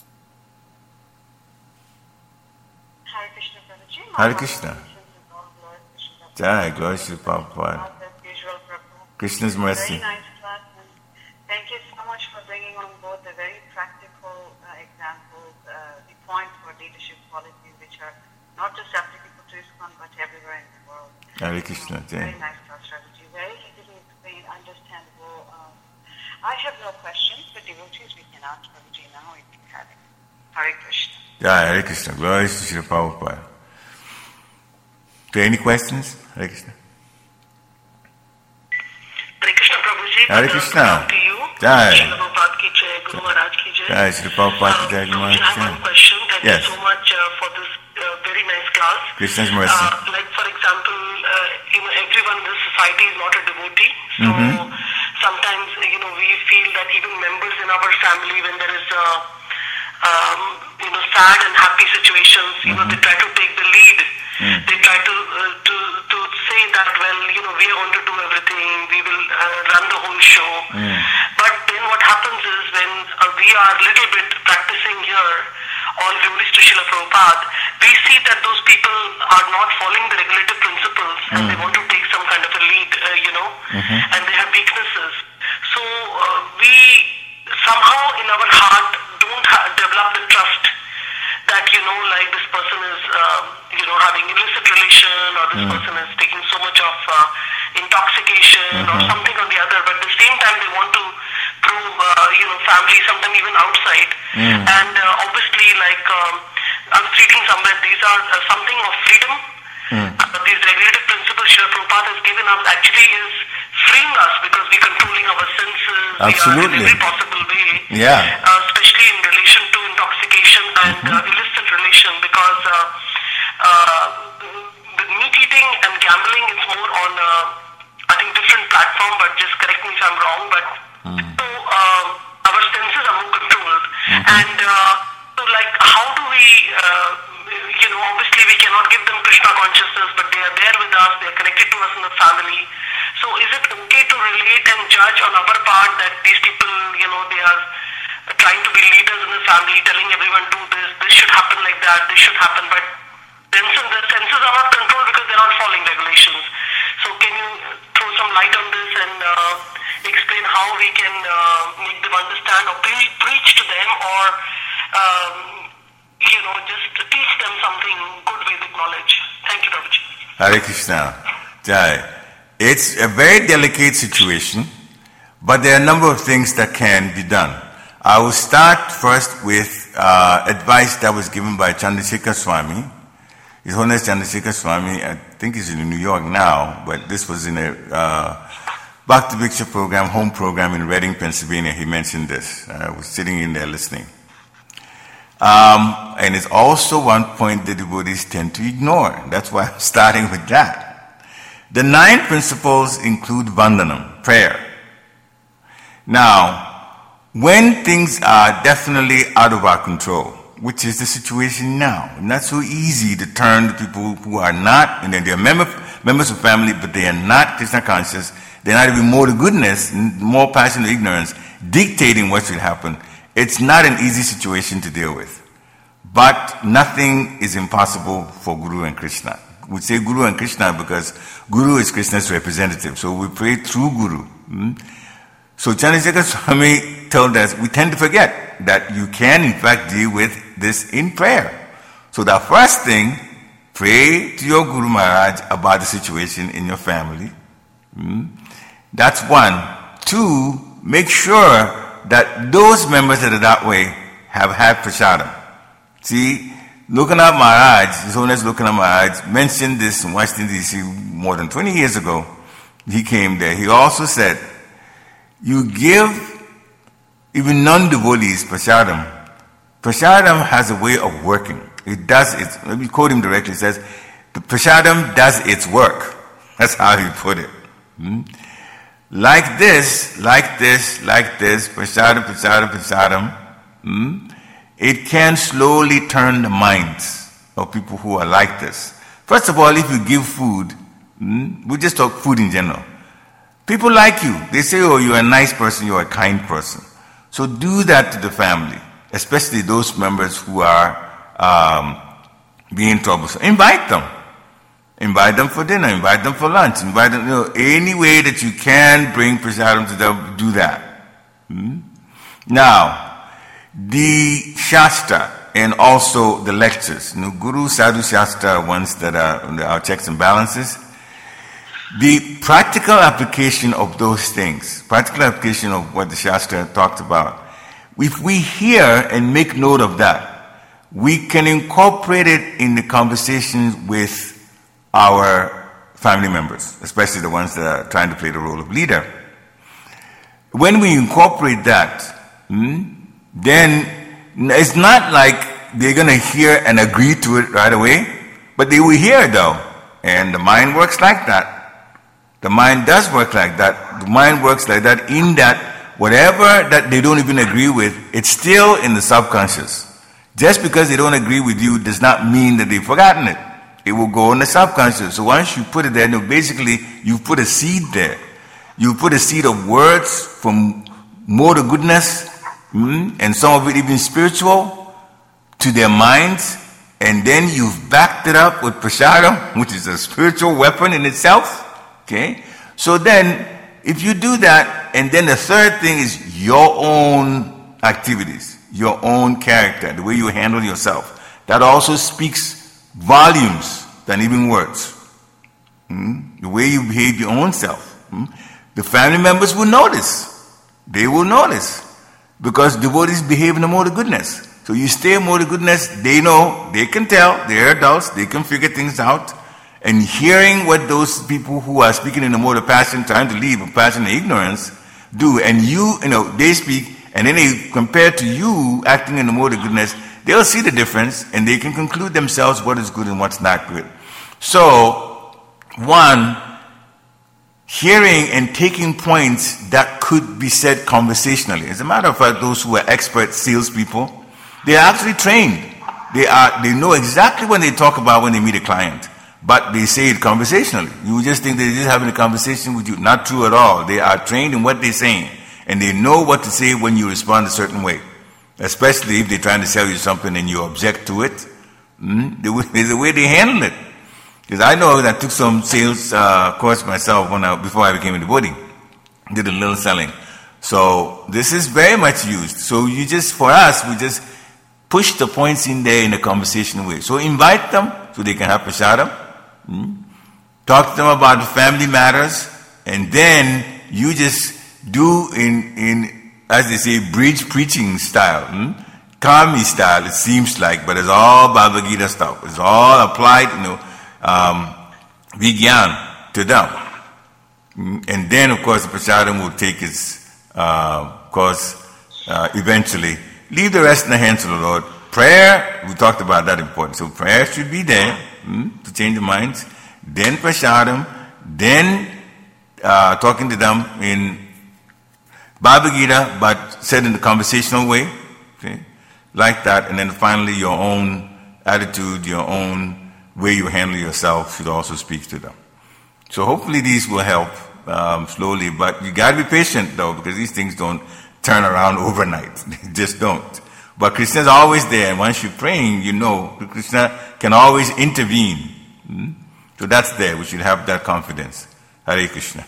Hare Krishna, Prabhuji. Hare Krishna. Jai, glory to Prabhupada. Krishna's mercy. Very nice class, and thank you so much for bringing on board the very practical examples, the points for leadership qualities which are not just applicable to ISKCON but everywhere in the world. Hare Krishna. Very nice class, Prabhuji. Very easily explained, understandable. I have no questions, but devotees we can ask Prabhuji now if you have it. Hare Krishna. Jai, Hare Krishna. Glory to Srila Prabhupada. Are there any questions? Hare Krishna. Hare Krishna, Prabhuji. Hare Krishna. To you. Jai. Srila Prabhupada ki jai, Guru Maharaj ki jai. Jai, Srila Prabhupada ki jai, Guru Maharaj ki I have jai. one question. Thank Yes. you so much for this very nice class. Krishna's mercy. Like for example, everyone in this society is not a devotee. So sometimes, we feel that even members in our family, when there is sad and happy situations, they try to take the lead. They try to say that, well, we are going to do everything, we will run the whole show. But then what happens is when we are a little bit practicing here, all glories to Srila Prabhupada, we see that those people are not following the regulative principles and they want to take some kind of a lead, and they have weaknesses. So we somehow in our heart don't develop the trust that, like this person is, having illicit relation, or this person is taking so much of intoxication or something or the other. But at the same time, they want to prove, family, sometimes even outside. And obviously, like I was reading somewhere, these are something of freedom. These regulative principles Srila Prabhupada has given us actually is freeing us because we're controlling our senses. Absolutely. We are in every possible way. Yeah. Especially in relation to intoxication and illicit relation, because the meat eating and gambling is more on, I think, different platform, but just correct me if I'm wrong, but so our senses are more controlled. And so like, how do we, obviously we cannot give them Krishna consciousness, but they are there with us, they are connected to us in the family. So is it okay to relate and judge on our part that these people, they are trying to be leaders in the family, telling everyone do this should happen like that, this should happen, but then the senses are not controlled because they're not following regulations. So can you throw some light on this and explain how we can make them understand or preach to them or just teach them something good Vedic knowledge? Thank you, Prabhuji. Hare Krishna. Jai. It's a very delicate situation, but there are a number of things that can be done. I will start first with advice that was given by Chandrasekhar Swami. His Holiness Chandrasekhar Swami, I think he's in New York now, but this was in a Bhakti Viksha program, home program in Reading, Pennsylvania. He mentioned this. I was sitting in there listening. And it's also one point the devotees tend to ignore. That's why I'm starting with that. The 9 principles include Vandanam, prayer. Now, when things are definitely out of our control, which is the situation now, not so easy to turn to people who are not, and they're members of family, but they are not Krishna conscious, they're not even more to goodness, more passion to ignorance, dictating what should happen. It's not an easy situation to deal with. But nothing is impossible for Guru and Krishna. We say Guru and Krishna because Guru is Krishna's representative. So we pray through Guru. So Chandrasekhar Swami told us, we tend to forget that you can in fact deal with this in prayer. So the first thing, pray to your Guru Maharaj about the situation in your family. That's 1. 2, make sure that those members that are that way have had prasadam. See, Lokanath Maharaj, His Holiness Lokanath Maharaj, mentioned this in Washington D.C. more than 20 years ago. He came there. He also said, you give even non-devotees prasadam. Prasadam has a way of working. It does its, let me quote him directly, he says, the prasadam does its work. That's how he put it. Like this, prasadam, it can slowly turn the minds of people who are like this. First of all, if you give food, we just talk food in general. People like you. They say, oh, you're a nice person, you're a kind person. So do that to the family, especially those members who are being troublesome. Invite them. Invite them for dinner, invite them for lunch, invite them, any way that you can bring prasadam to them, do that. Now, the Shastra and also the lectures, Guru Sadhu Shastra, ones that are our checks and balances, the practical application of those things, practical application of what the Shastra talked about, if we hear and make note of that, we can incorporate it in the conversations with our family members, especially the ones that are trying to play the role of leader. When we incorporate that, then it's not like they're going to hear and agree to it right away, but they will hear it though. And the mind works like that. The mind does work like that. The mind works like that in that whatever that they don't even agree with, it's still in the subconscious. Just because they don't agree with you does not mean that they've forgotten it. It will go in the subconscious. So once you put it there, basically you put a seed there. You put a seed of words from more to goodness, and some of it even spiritual, to their minds, and then you've backed it up with prasadam, which is a spiritual weapon in itself. Okay? So then, if you do that, and then the third thing is your own activities, your own character, the way you handle yourself. That also speaks volumes than even words. The way you behave your own self. The family members will notice. They will notice. Because devotees behave in a mode of goodness. So you stay in a mode of goodness, they know, they can tell, they're adults, they can figure things out. And hearing what those people who are speaking in a mode of passion, trying to leave a passion and ignorance, do, and they speak, and then they compare to you acting in a mode of goodness, they'll see the difference, and they can conclude themselves what is good and what's not good. So, 1, hearing and taking points that could be said conversationally. As a matter of fact, those who are expert salespeople, they are actually trained. They know exactly what they talk about when they meet a client, but they say it conversationally. You would just think they're just having a conversation with you. Not true at all. They are trained in what they're saying, and they know what to say when you respond a certain way, especially if they're trying to sell you something and you object to it. There's a way they handle it. Because I know that I took some sales course myself before I became a devotee. Did a little selling. So this is very much used. So we just push the points in there in a conversational way. So invite them so they can have prasadam. Talk to them about family matters, and then you just do in as they say, bridge preaching style. Kami style, it seems like, but it's all Bhagavad Gita stuff. It's all applied, Vigyan to them. And then, of course, the prasadam will take its course eventually. Leave the rest in the hands of the Lord. Prayer, we talked about that important. So prayer should be there to change the minds. Then prasadam. Then talking to them in Bhagavad Gita, but said in a conversational way. Okay? Like that. And then finally, your own attitude, your own way you handle yourself should also speak to them. So hopefully these will help slowly, but you got to be patient though, because these things don't turn around overnight. They just don't. But Krishna is always there, and once you're praying, Krishna can always intervene. So that's there. We should have that confidence. Hare Krishna.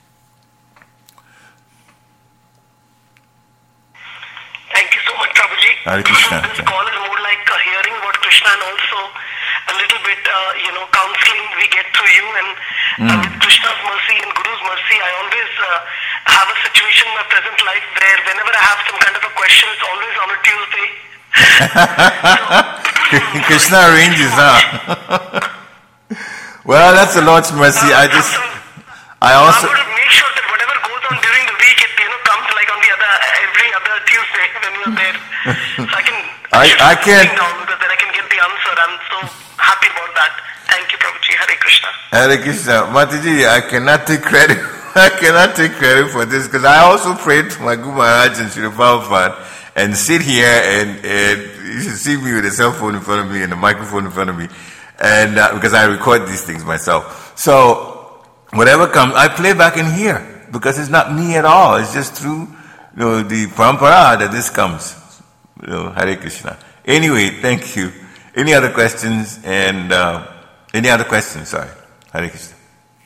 Thank you so much, Prabhuji. Hare Krishna. This call is more like hearing about Krishna and also a little bit, counseling we get through you. And with Krishna's mercy and Guru's mercy, I always have a situation in my present life where whenever I have some kind of a question, it's always on a Tuesday. Krishna arranges, huh? Well, that's the Lord's mercy. I also I'm going to make sure that whatever goes on during the week, it comes like on every other Tuesday when you're there. So I can down because then I can get the answer. I'm so happy about that. Thank you, Prabhuji. Hare Krishna. Hare Krishna. Mataji, I cannot take credit. I cannot take credit for this because I also prayed to my Guru Maharaj and Srila Prabhupada and sit here and you should see me with a cell phone in front of me and a microphone in front of me, and because I record these things myself. So whatever comes, I play back in here because it's not me at all. It's just through the parampara that this comes. Hare Krishna. Anyway, thank you. Any other questions? And any other questions? Sorry. Hare Krishna.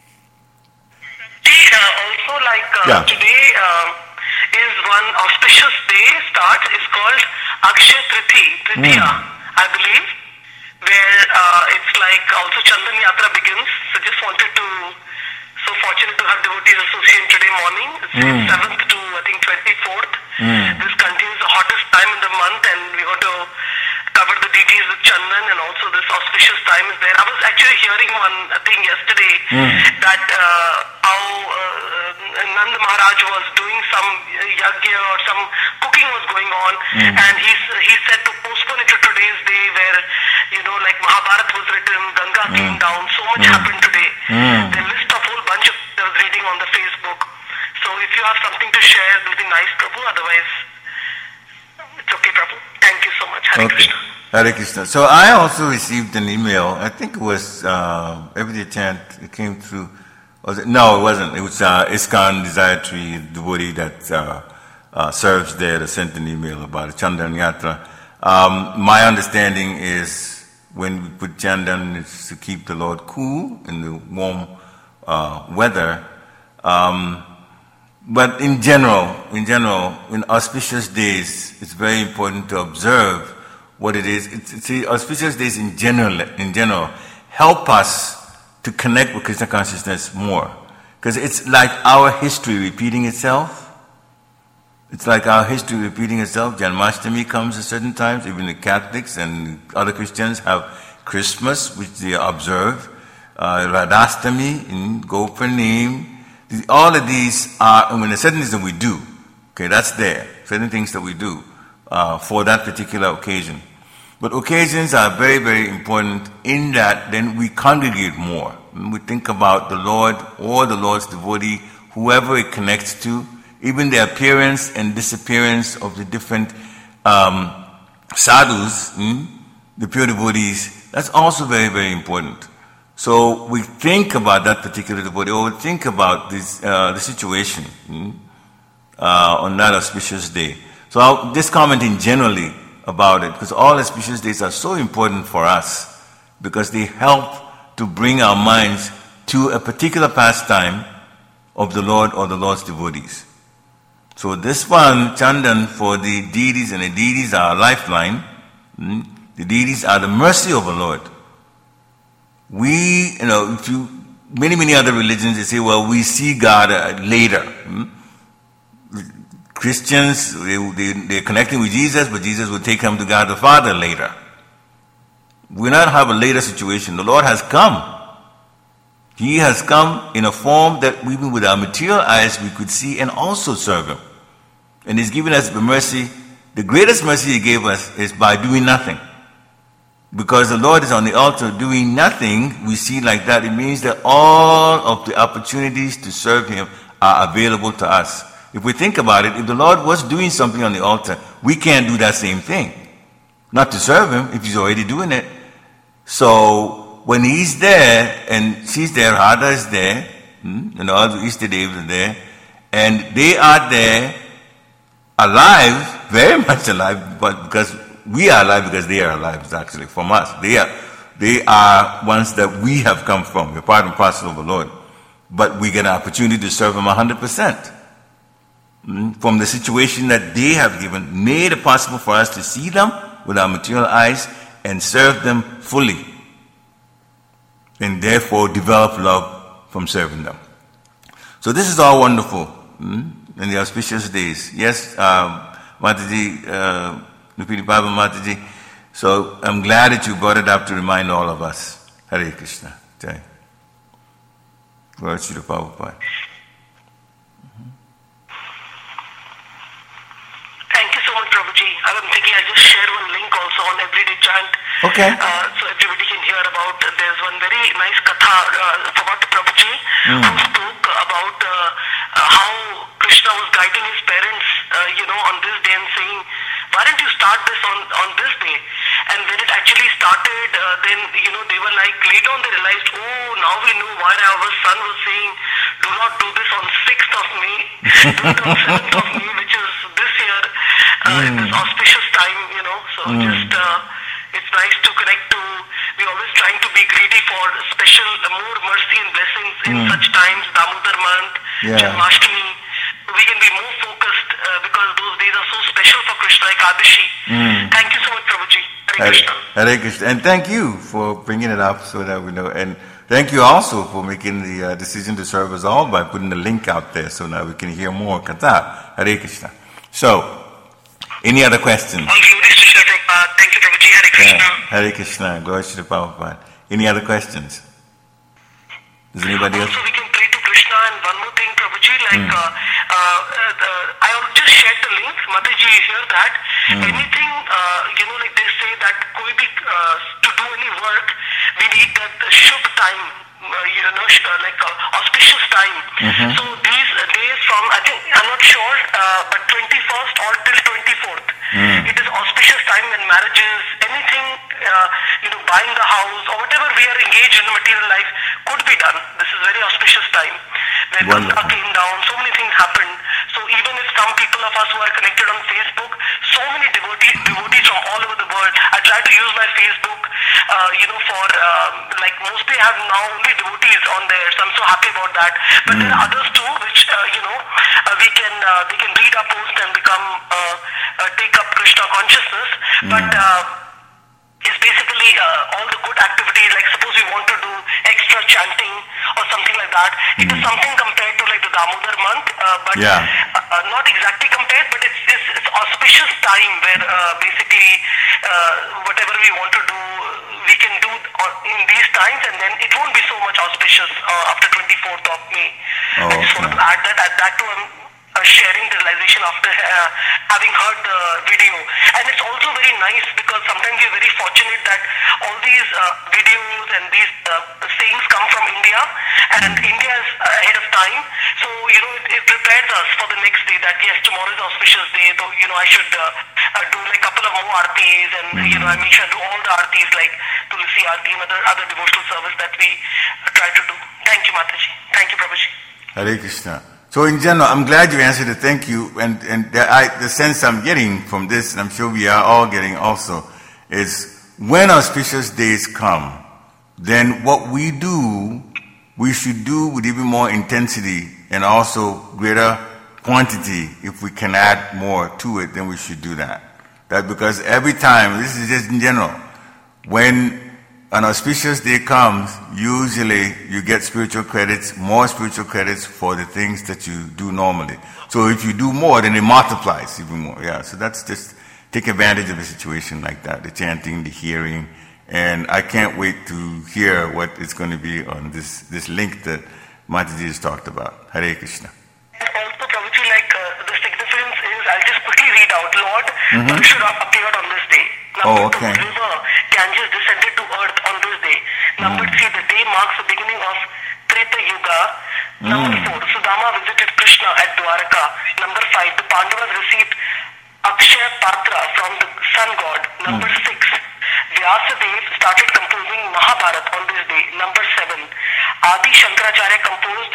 Also, today is one auspicious day starts. It's called Akshaya Tritiya, I believe, where it's like also Chandan Yatra begins. So just wanted to, so fortunate to have devotees association today morning. It's 7th to I think 24th. This continues the hottest time in the month, and we're going to cover the deities with Chandan, and also this auspicious time is there. I was actually hearing one thing yesterday that how Nanda Maharaj was doing some yagya or some cooking was going on, and he said to postpone it to today's day where, like Mahabharata was written, Ganga came down, so much happened today. They list a whole bunch of I was reading on the Facebook. So if you have something to share, it will be nice, Prabhu. Otherwise, it's okay, Prabhu. Thank you so much. Hare Krishna. Hare Krishna. So I also received an email. I think it was Everyday Chant. It came through. Was it? No, it wasn't. It was ISKCON Desire Tree devotee that serves there that sent an email about Chandan Yatra. My understanding is when we put Chandan, it's to keep the Lord cool in the warm weather. But in general, in auspicious days, it's very important to observe what it is. It's auspicious days in general help us to connect with Krishna consciousness more. Because it's like our history repeating itself. Janmashtami comes at certain times. Even the Catholics and other Christians have Christmas, which they observe. Radhastami, in Gopanim. All of these are, there's certain things that we do. Okay, that's there. Certain things that we do for that particular occasion. But occasions are very, very important in that then we congregate more. When we think about the Lord or the Lord's devotee, whoever it connects to, even the appearance and disappearance of the different sadhus, the pure devotees, that's also very, very important. So we think about that particular devotee, or we think about this, the situation on that auspicious day. So I'll just commenting generally about it, because all auspicious days are so important for us, because they help to bring our minds to a particular pastime of the Lord or the Lord's devotees. So this one, Chandan, for the deities, and the deities are a lifeline. The deities are the mercy of the Lord. We, many other religions, they say, well, we see God later. Christians, they're connecting with Jesus, but Jesus will take them to God the Father later. We not have a later situation. The Lord has come. He has come in a form that even with our material eyes we could see and also serve Him. And He's given us the mercy. The greatest mercy He gave us is by doing nothing. Because the Lord is on the altar doing nothing, we see like that, it means that all of the opportunities to serve Him are available to us. If we think about it, if the Lord was doing something on the altar, we can't do that same thing. Not to serve Him, if He's already doing it. So, when He's there, and she's there, Radha is there, and all the Easter Devas are there, and they are there, alive, very much alive, but because we are alive, because they are alive, actually, from us. They are ones that we have come from. We're part and parcel of the Lord. But we get an opportunity to serve Him 100%. From the situation that they have given, made it possible for us to see them with our material eyes and serve them fully. And therefore develop love from serving them. So this is all wonderful in the auspicious days. Yes, Mataji, Nupini Baba Mataji. So I'm glad that you brought it up to remind all of us. Hare Krishna. Jai. Glory to the Prabhupada. Thank you so much, Prabhuji. I'm thinking I'll just share one link also on Everyday Chant. Okay. So everybody can hear about, there's one very nice katha from Prabhuji who spoke about how Krishna was guiding his parents, on this day and saying, why don't you start this on this day? And when it actually started, then, they were like, later on they realized, now we know why our son was saying, do not do this on 6th of May, do it on 7th of May, which is this year, in this auspicious time, so just, it's nice to connect to, we're always trying to be greedy for special, more mercy and blessings in such times, Damodar month, Janmashtami. We can be more focused because those days are so special for Krishna, Ekadashi. Thank you so much, Prabhuji. Hare Krishna. Hare Krishna. And thank you for bringing it up so that we know. And thank you also for making the decision to serve us all by putting the link out there so now we can hear more katha. Hare Krishna. So, any other questions? All glories to Srila Prabhupada. Thank you, Prabhuji. Hare Krishna. Hare Krishna. Glory to the Prabhupada. Any other questions? Does anybody else? Also, we can pray to Krishna. And one more thing, Prabhuji, like I just shared the link. Mataji, you hear that? Anything, like they say that to do any work, we need that Shubh time, like auspicious time. So these days from, I think, I'm not sure, but 21st or till 24th, it is auspicious time when marriages, anything, buying the house or whatever we are engaged in material life could be done. This is very auspicious time. When Ganga came down, so many things happened. So even if some people of us who are connected on Facebook, so many devotees from all over the world, I try to use my Facebook, for, mostly I have now only devotees on there, so I'm so happy about that. But there are others too, which, they can read our post and become, take up Krishna consciousness. But, it's basically all the good activities, like suppose we want to do extra chanting or something like that. It is something compared to like the Damodar month, but not exactly compared, but it's auspicious time where basically whatever we want to do, we can do in these times, and then it won't be so much auspicious after 24th of May. I just want to add that too. I'm sharing the realization after having heard the video. And it's also very nice because sometimes we're very fortunate that all these videos and these sayings come from India, and India is ahead of time. So, it prepares us for the next day that yes, tomorrow is auspicious day. So, I should do like a couple of more artis, and I make sure I do all the artis like Tulsi Aarti and other devotional service that we try to do. Thank you, Mataji. Thank you, Prabhuji. Hare Krishna. So in general, I'm glad you answered it. Thank you. And the sense I'm getting from this, and I'm sure we are all getting also, is when auspicious days come, then what we do, we should do with even more intensity and also greater quantity. If we can add more to it, then we should do that. That because every time, this is just in general, when an auspicious day comes, usually you get spiritual credits, more spiritual credits for the things that you do normally. So if you do more, then it multiplies even more. Yeah, so that's just take advantage of a situation like that, the chanting, the hearing. And I can't wait to hear what it's going to be on this link that Mataji has talked about. Hare Krishna. And also, Prabhuji, the significance is, I'll just quickly read out. Lord Parshurama appeared on this day. Number 2, river Ganges descended to earth on this day. Number 3, the day marks the beginning of Treta Yuga. Number 4, Sudama visited Krishna at Dwaraka. Number 5, the Pandavas received Akshaya Patra from the sun god. Number 6, Vyasadev started composing Mahabharat on this day. Number 7, Adi Shankaracharya composed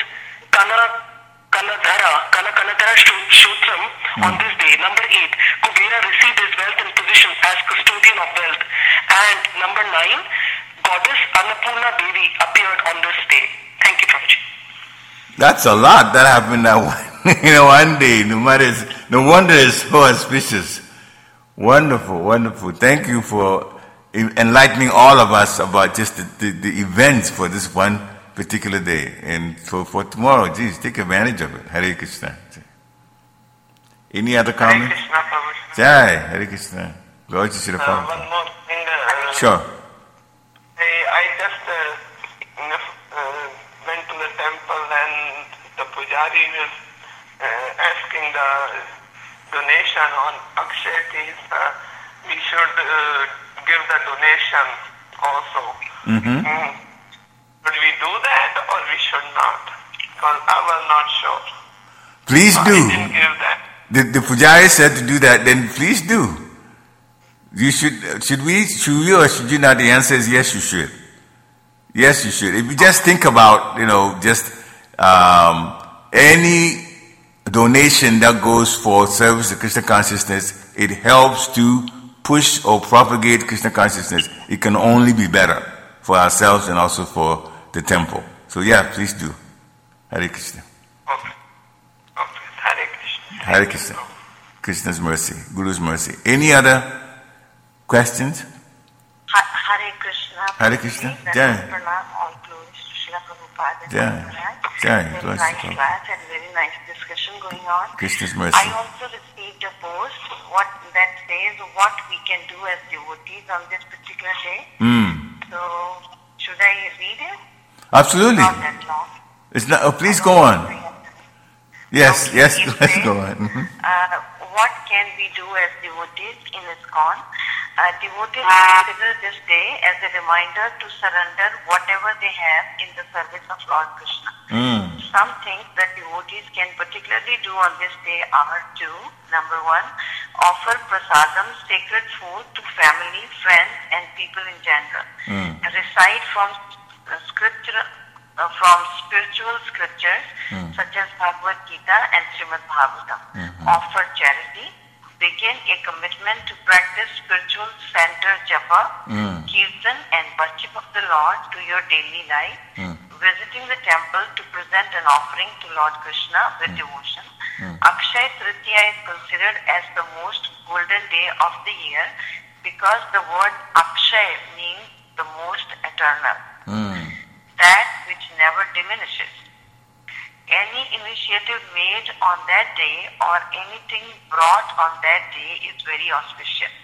Kanadhara Stotram on this day. Number 8, Kubera received his wealth and position as custodian of wealth. And number 9, Goddess Annapurna Devi appeared on this day. Thank you, Prabhuji. That's a lot that happened that one day. No wonder it's so auspicious. Wonderful, wonderful. Thank you for enlightening all of us about just the events for this one particular day. And so for tomorrow, geez, take advantage of it. Hare Krishna. Any other comments? Hare Krishna, Prabhuji. Jai, Hare Krishna. Lord, you should have found one more thing. Sure. I just went to the temple and the pujari was asking the donation on Akshay Tees. We should give the donation also. Should we do that or we should not? Because I was not sure. Please do. I didn't give that. The pujari said to do that, then please do. You should we or should you not? The answer is yes, you should. Yes, you should. If you just think about, any donation that goes for service to Krishna consciousness, it helps to push or propagate Krishna consciousness. It can only be better for ourselves and also for the temple. So yeah, please do. Hare Krishna. Okay. Hare Krishna. Hare Krishna. Krishna's mercy, Guru's mercy. Any other questions? Hare Krishna. Hare Krishna. Jai. Pranam, all glories to Srila Prabhupada. Jai. Very nice class and very nice discussion going on. Krishna's mercy. I also received a post that says what we can do as devotees on this particular day. So, should I read it? Absolutely. Not that long. It's not. Oh, please go on. Yes, Okay, let's go on. What can we do as devotees in ISKCON? Devotees consider this day as a reminder to surrender whatever they have in the service of Lord Krishna. Some things that devotees can particularly do on this day are to, number 1, offer prasadam, sacred food to family, friends and people in general. Recite from spiritual scriptures such as Bhagavad Gita and Srimad Bhagavatam. Offer charity. Begin a commitment to practice spiritual center japa, kirtan and worship of the Lord to your daily life. Visiting the temple to present an offering to Lord Krishna with devotion. Akshaya Tritiya is considered as the most golden day of the year because the word Akshaya means the most eternal. That which never diminishes. Any initiative made on that day or anything brought on that day is very auspicious.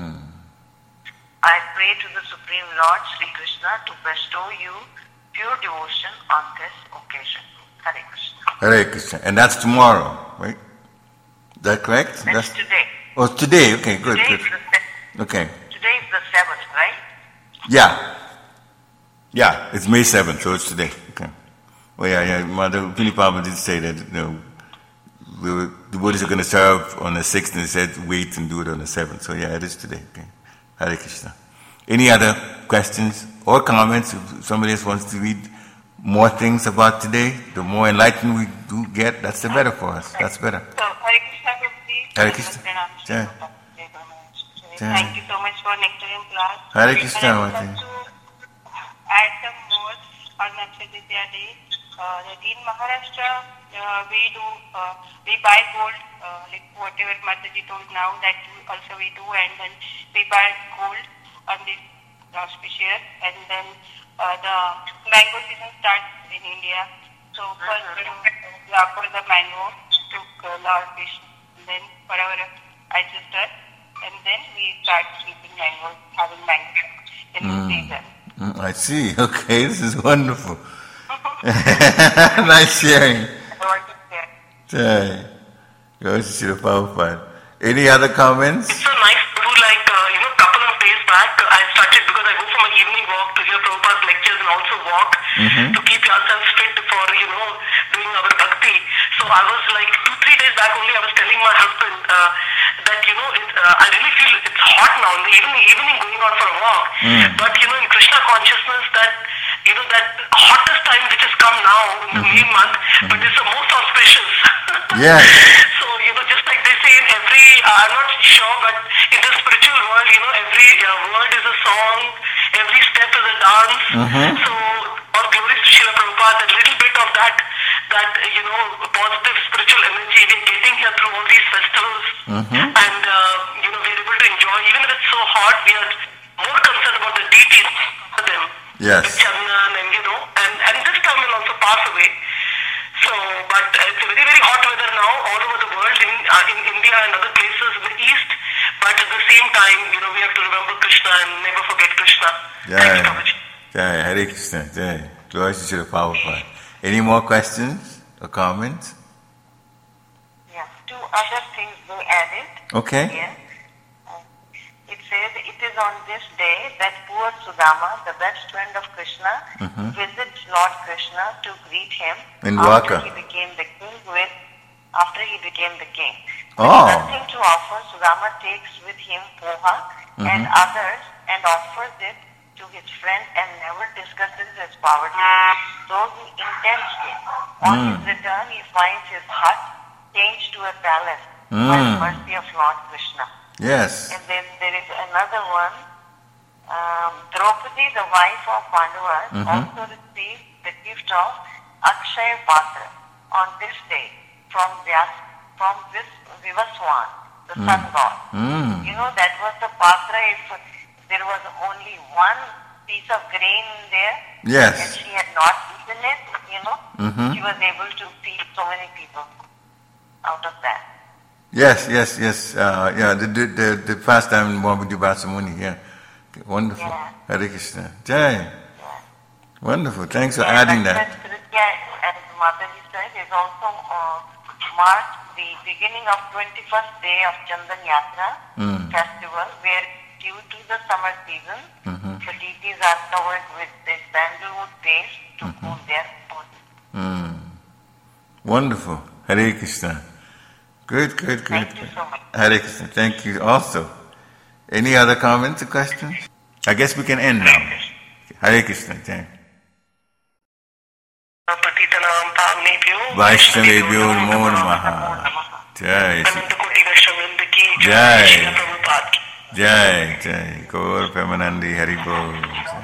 I pray to the Supreme Lord Sri Krishna to bestow you pure devotion on this occasion. Hare Krishna. Hare Krishna. And that's tomorrow, right? that correct? That's today. Oh, today. Okay, good, Today good. is Okay. Today is the 7th, right? Yeah. Yeah, it's May 7th, so it's today. Okay. Well, yeah. Mother Pinipama did say that, the Buddhists are going to serve on the 6th, and they said wait and do it on the 7th. So yeah, it is today. Okay. Hare Krishna. Any other questions or comments? If somebody else wants to read more things about today, the more enlightened we do get, that's the better for us. That's better. So, Hare Krishna, Gurji. Hare Krishna. Jai. Thank you so much for nectarine class. Hare Krishna. And I would like to add some more on Akshaya Tritiya Day. In Maharashtra, we buy gold, like whatever Mataji told now, that also we do, and then we buy gold on this auspicious, and then the mango season starts in India. So first we offer the mango to Lord Vishnu, and then for our ancestors, and then we start eating mangoes, having mangoes in the season. I see. Okay, this is wonderful. Nice sharing. Jai. Goes to the PowerPoint. Any other comments? It's so nice to do, like, a couple of days back, I started, because I go for my evening walk to hear Prabhupada's lectures and also walk to keep yourself fit for, doing our bhakti. So I was like, 2-3 days back only, I was telling my husband that, I really feel it's hot now in the evening going out for a walk. But, in Krishna consciousness, that hottest time which has come now in the May month, but it's the most auspicious. Yes. So, just like they say in every, I'm not sure, but in the spiritual world, every word is a song, every step is a dance. So, all glories to Srila Prabhupada, a little bit of that positive spiritual energy we're getting here through all these festivals. And, we're able to enjoy, even if it's so hot, we are more concerned about the deities for them. Yes. With Chandan and this time will also pass away. So, but it's a very, very hot weather now all over the world, in India and other places in the east. But at the same time, we have to remember Krishna and never forget Krishna. Jai. Thank you, Prabhuji. Jai. Hare Krishna. Jai. Glory to the PowerPoint. Any more questions or comments? Yeah, 2 other things they added. Okay. Here. It says, it is on this day that poor Sudama, the best friend of Krishna, visits Lord Krishna to greet him In after Dwarka. he became the king. Oh. With nothing to offer, Sudama takes with him poha and others and offers it to his friend and never discusses his poverty. So he intends it. On his return, he finds his hut changed to a palace by the mercy of Lord Krishna. Yes. And then there is another one. Draupadi, the wife of Pandavas, also received the gift of Akshaya Patra on this day from Vivaswan, the sun god. That was the Patra if there was only one piece of grain there. Yes. And she had not eaten it, she was able to feed so many people out of that. Yes. The past time in Mohammed Basamuni, yeah. Wonderful. Yeah. Hare Krishna. Jai. Yeah. Wonderful. Thanks for adding that. As Mataji said, is also marked the beginning of 21st day of Chandan Yatra festival, where due to the summer season, the deities are covered with this sandalwood paste to cool their body. Wonderful. Hare Krishna. Good. Thank you so much. Hare Krishna. Thank you also. Any other comments or questions? I guess we can end now. Hare Krishna. Jai. Patitanam Pavnebhyo Vaishnavebhyo Namo Namaha. Jai. Anantakoti Vaishnavrinda ki Jai. Jai. Srila Prabhupada ki. Jai. Gaur Premanandi Hari Bol.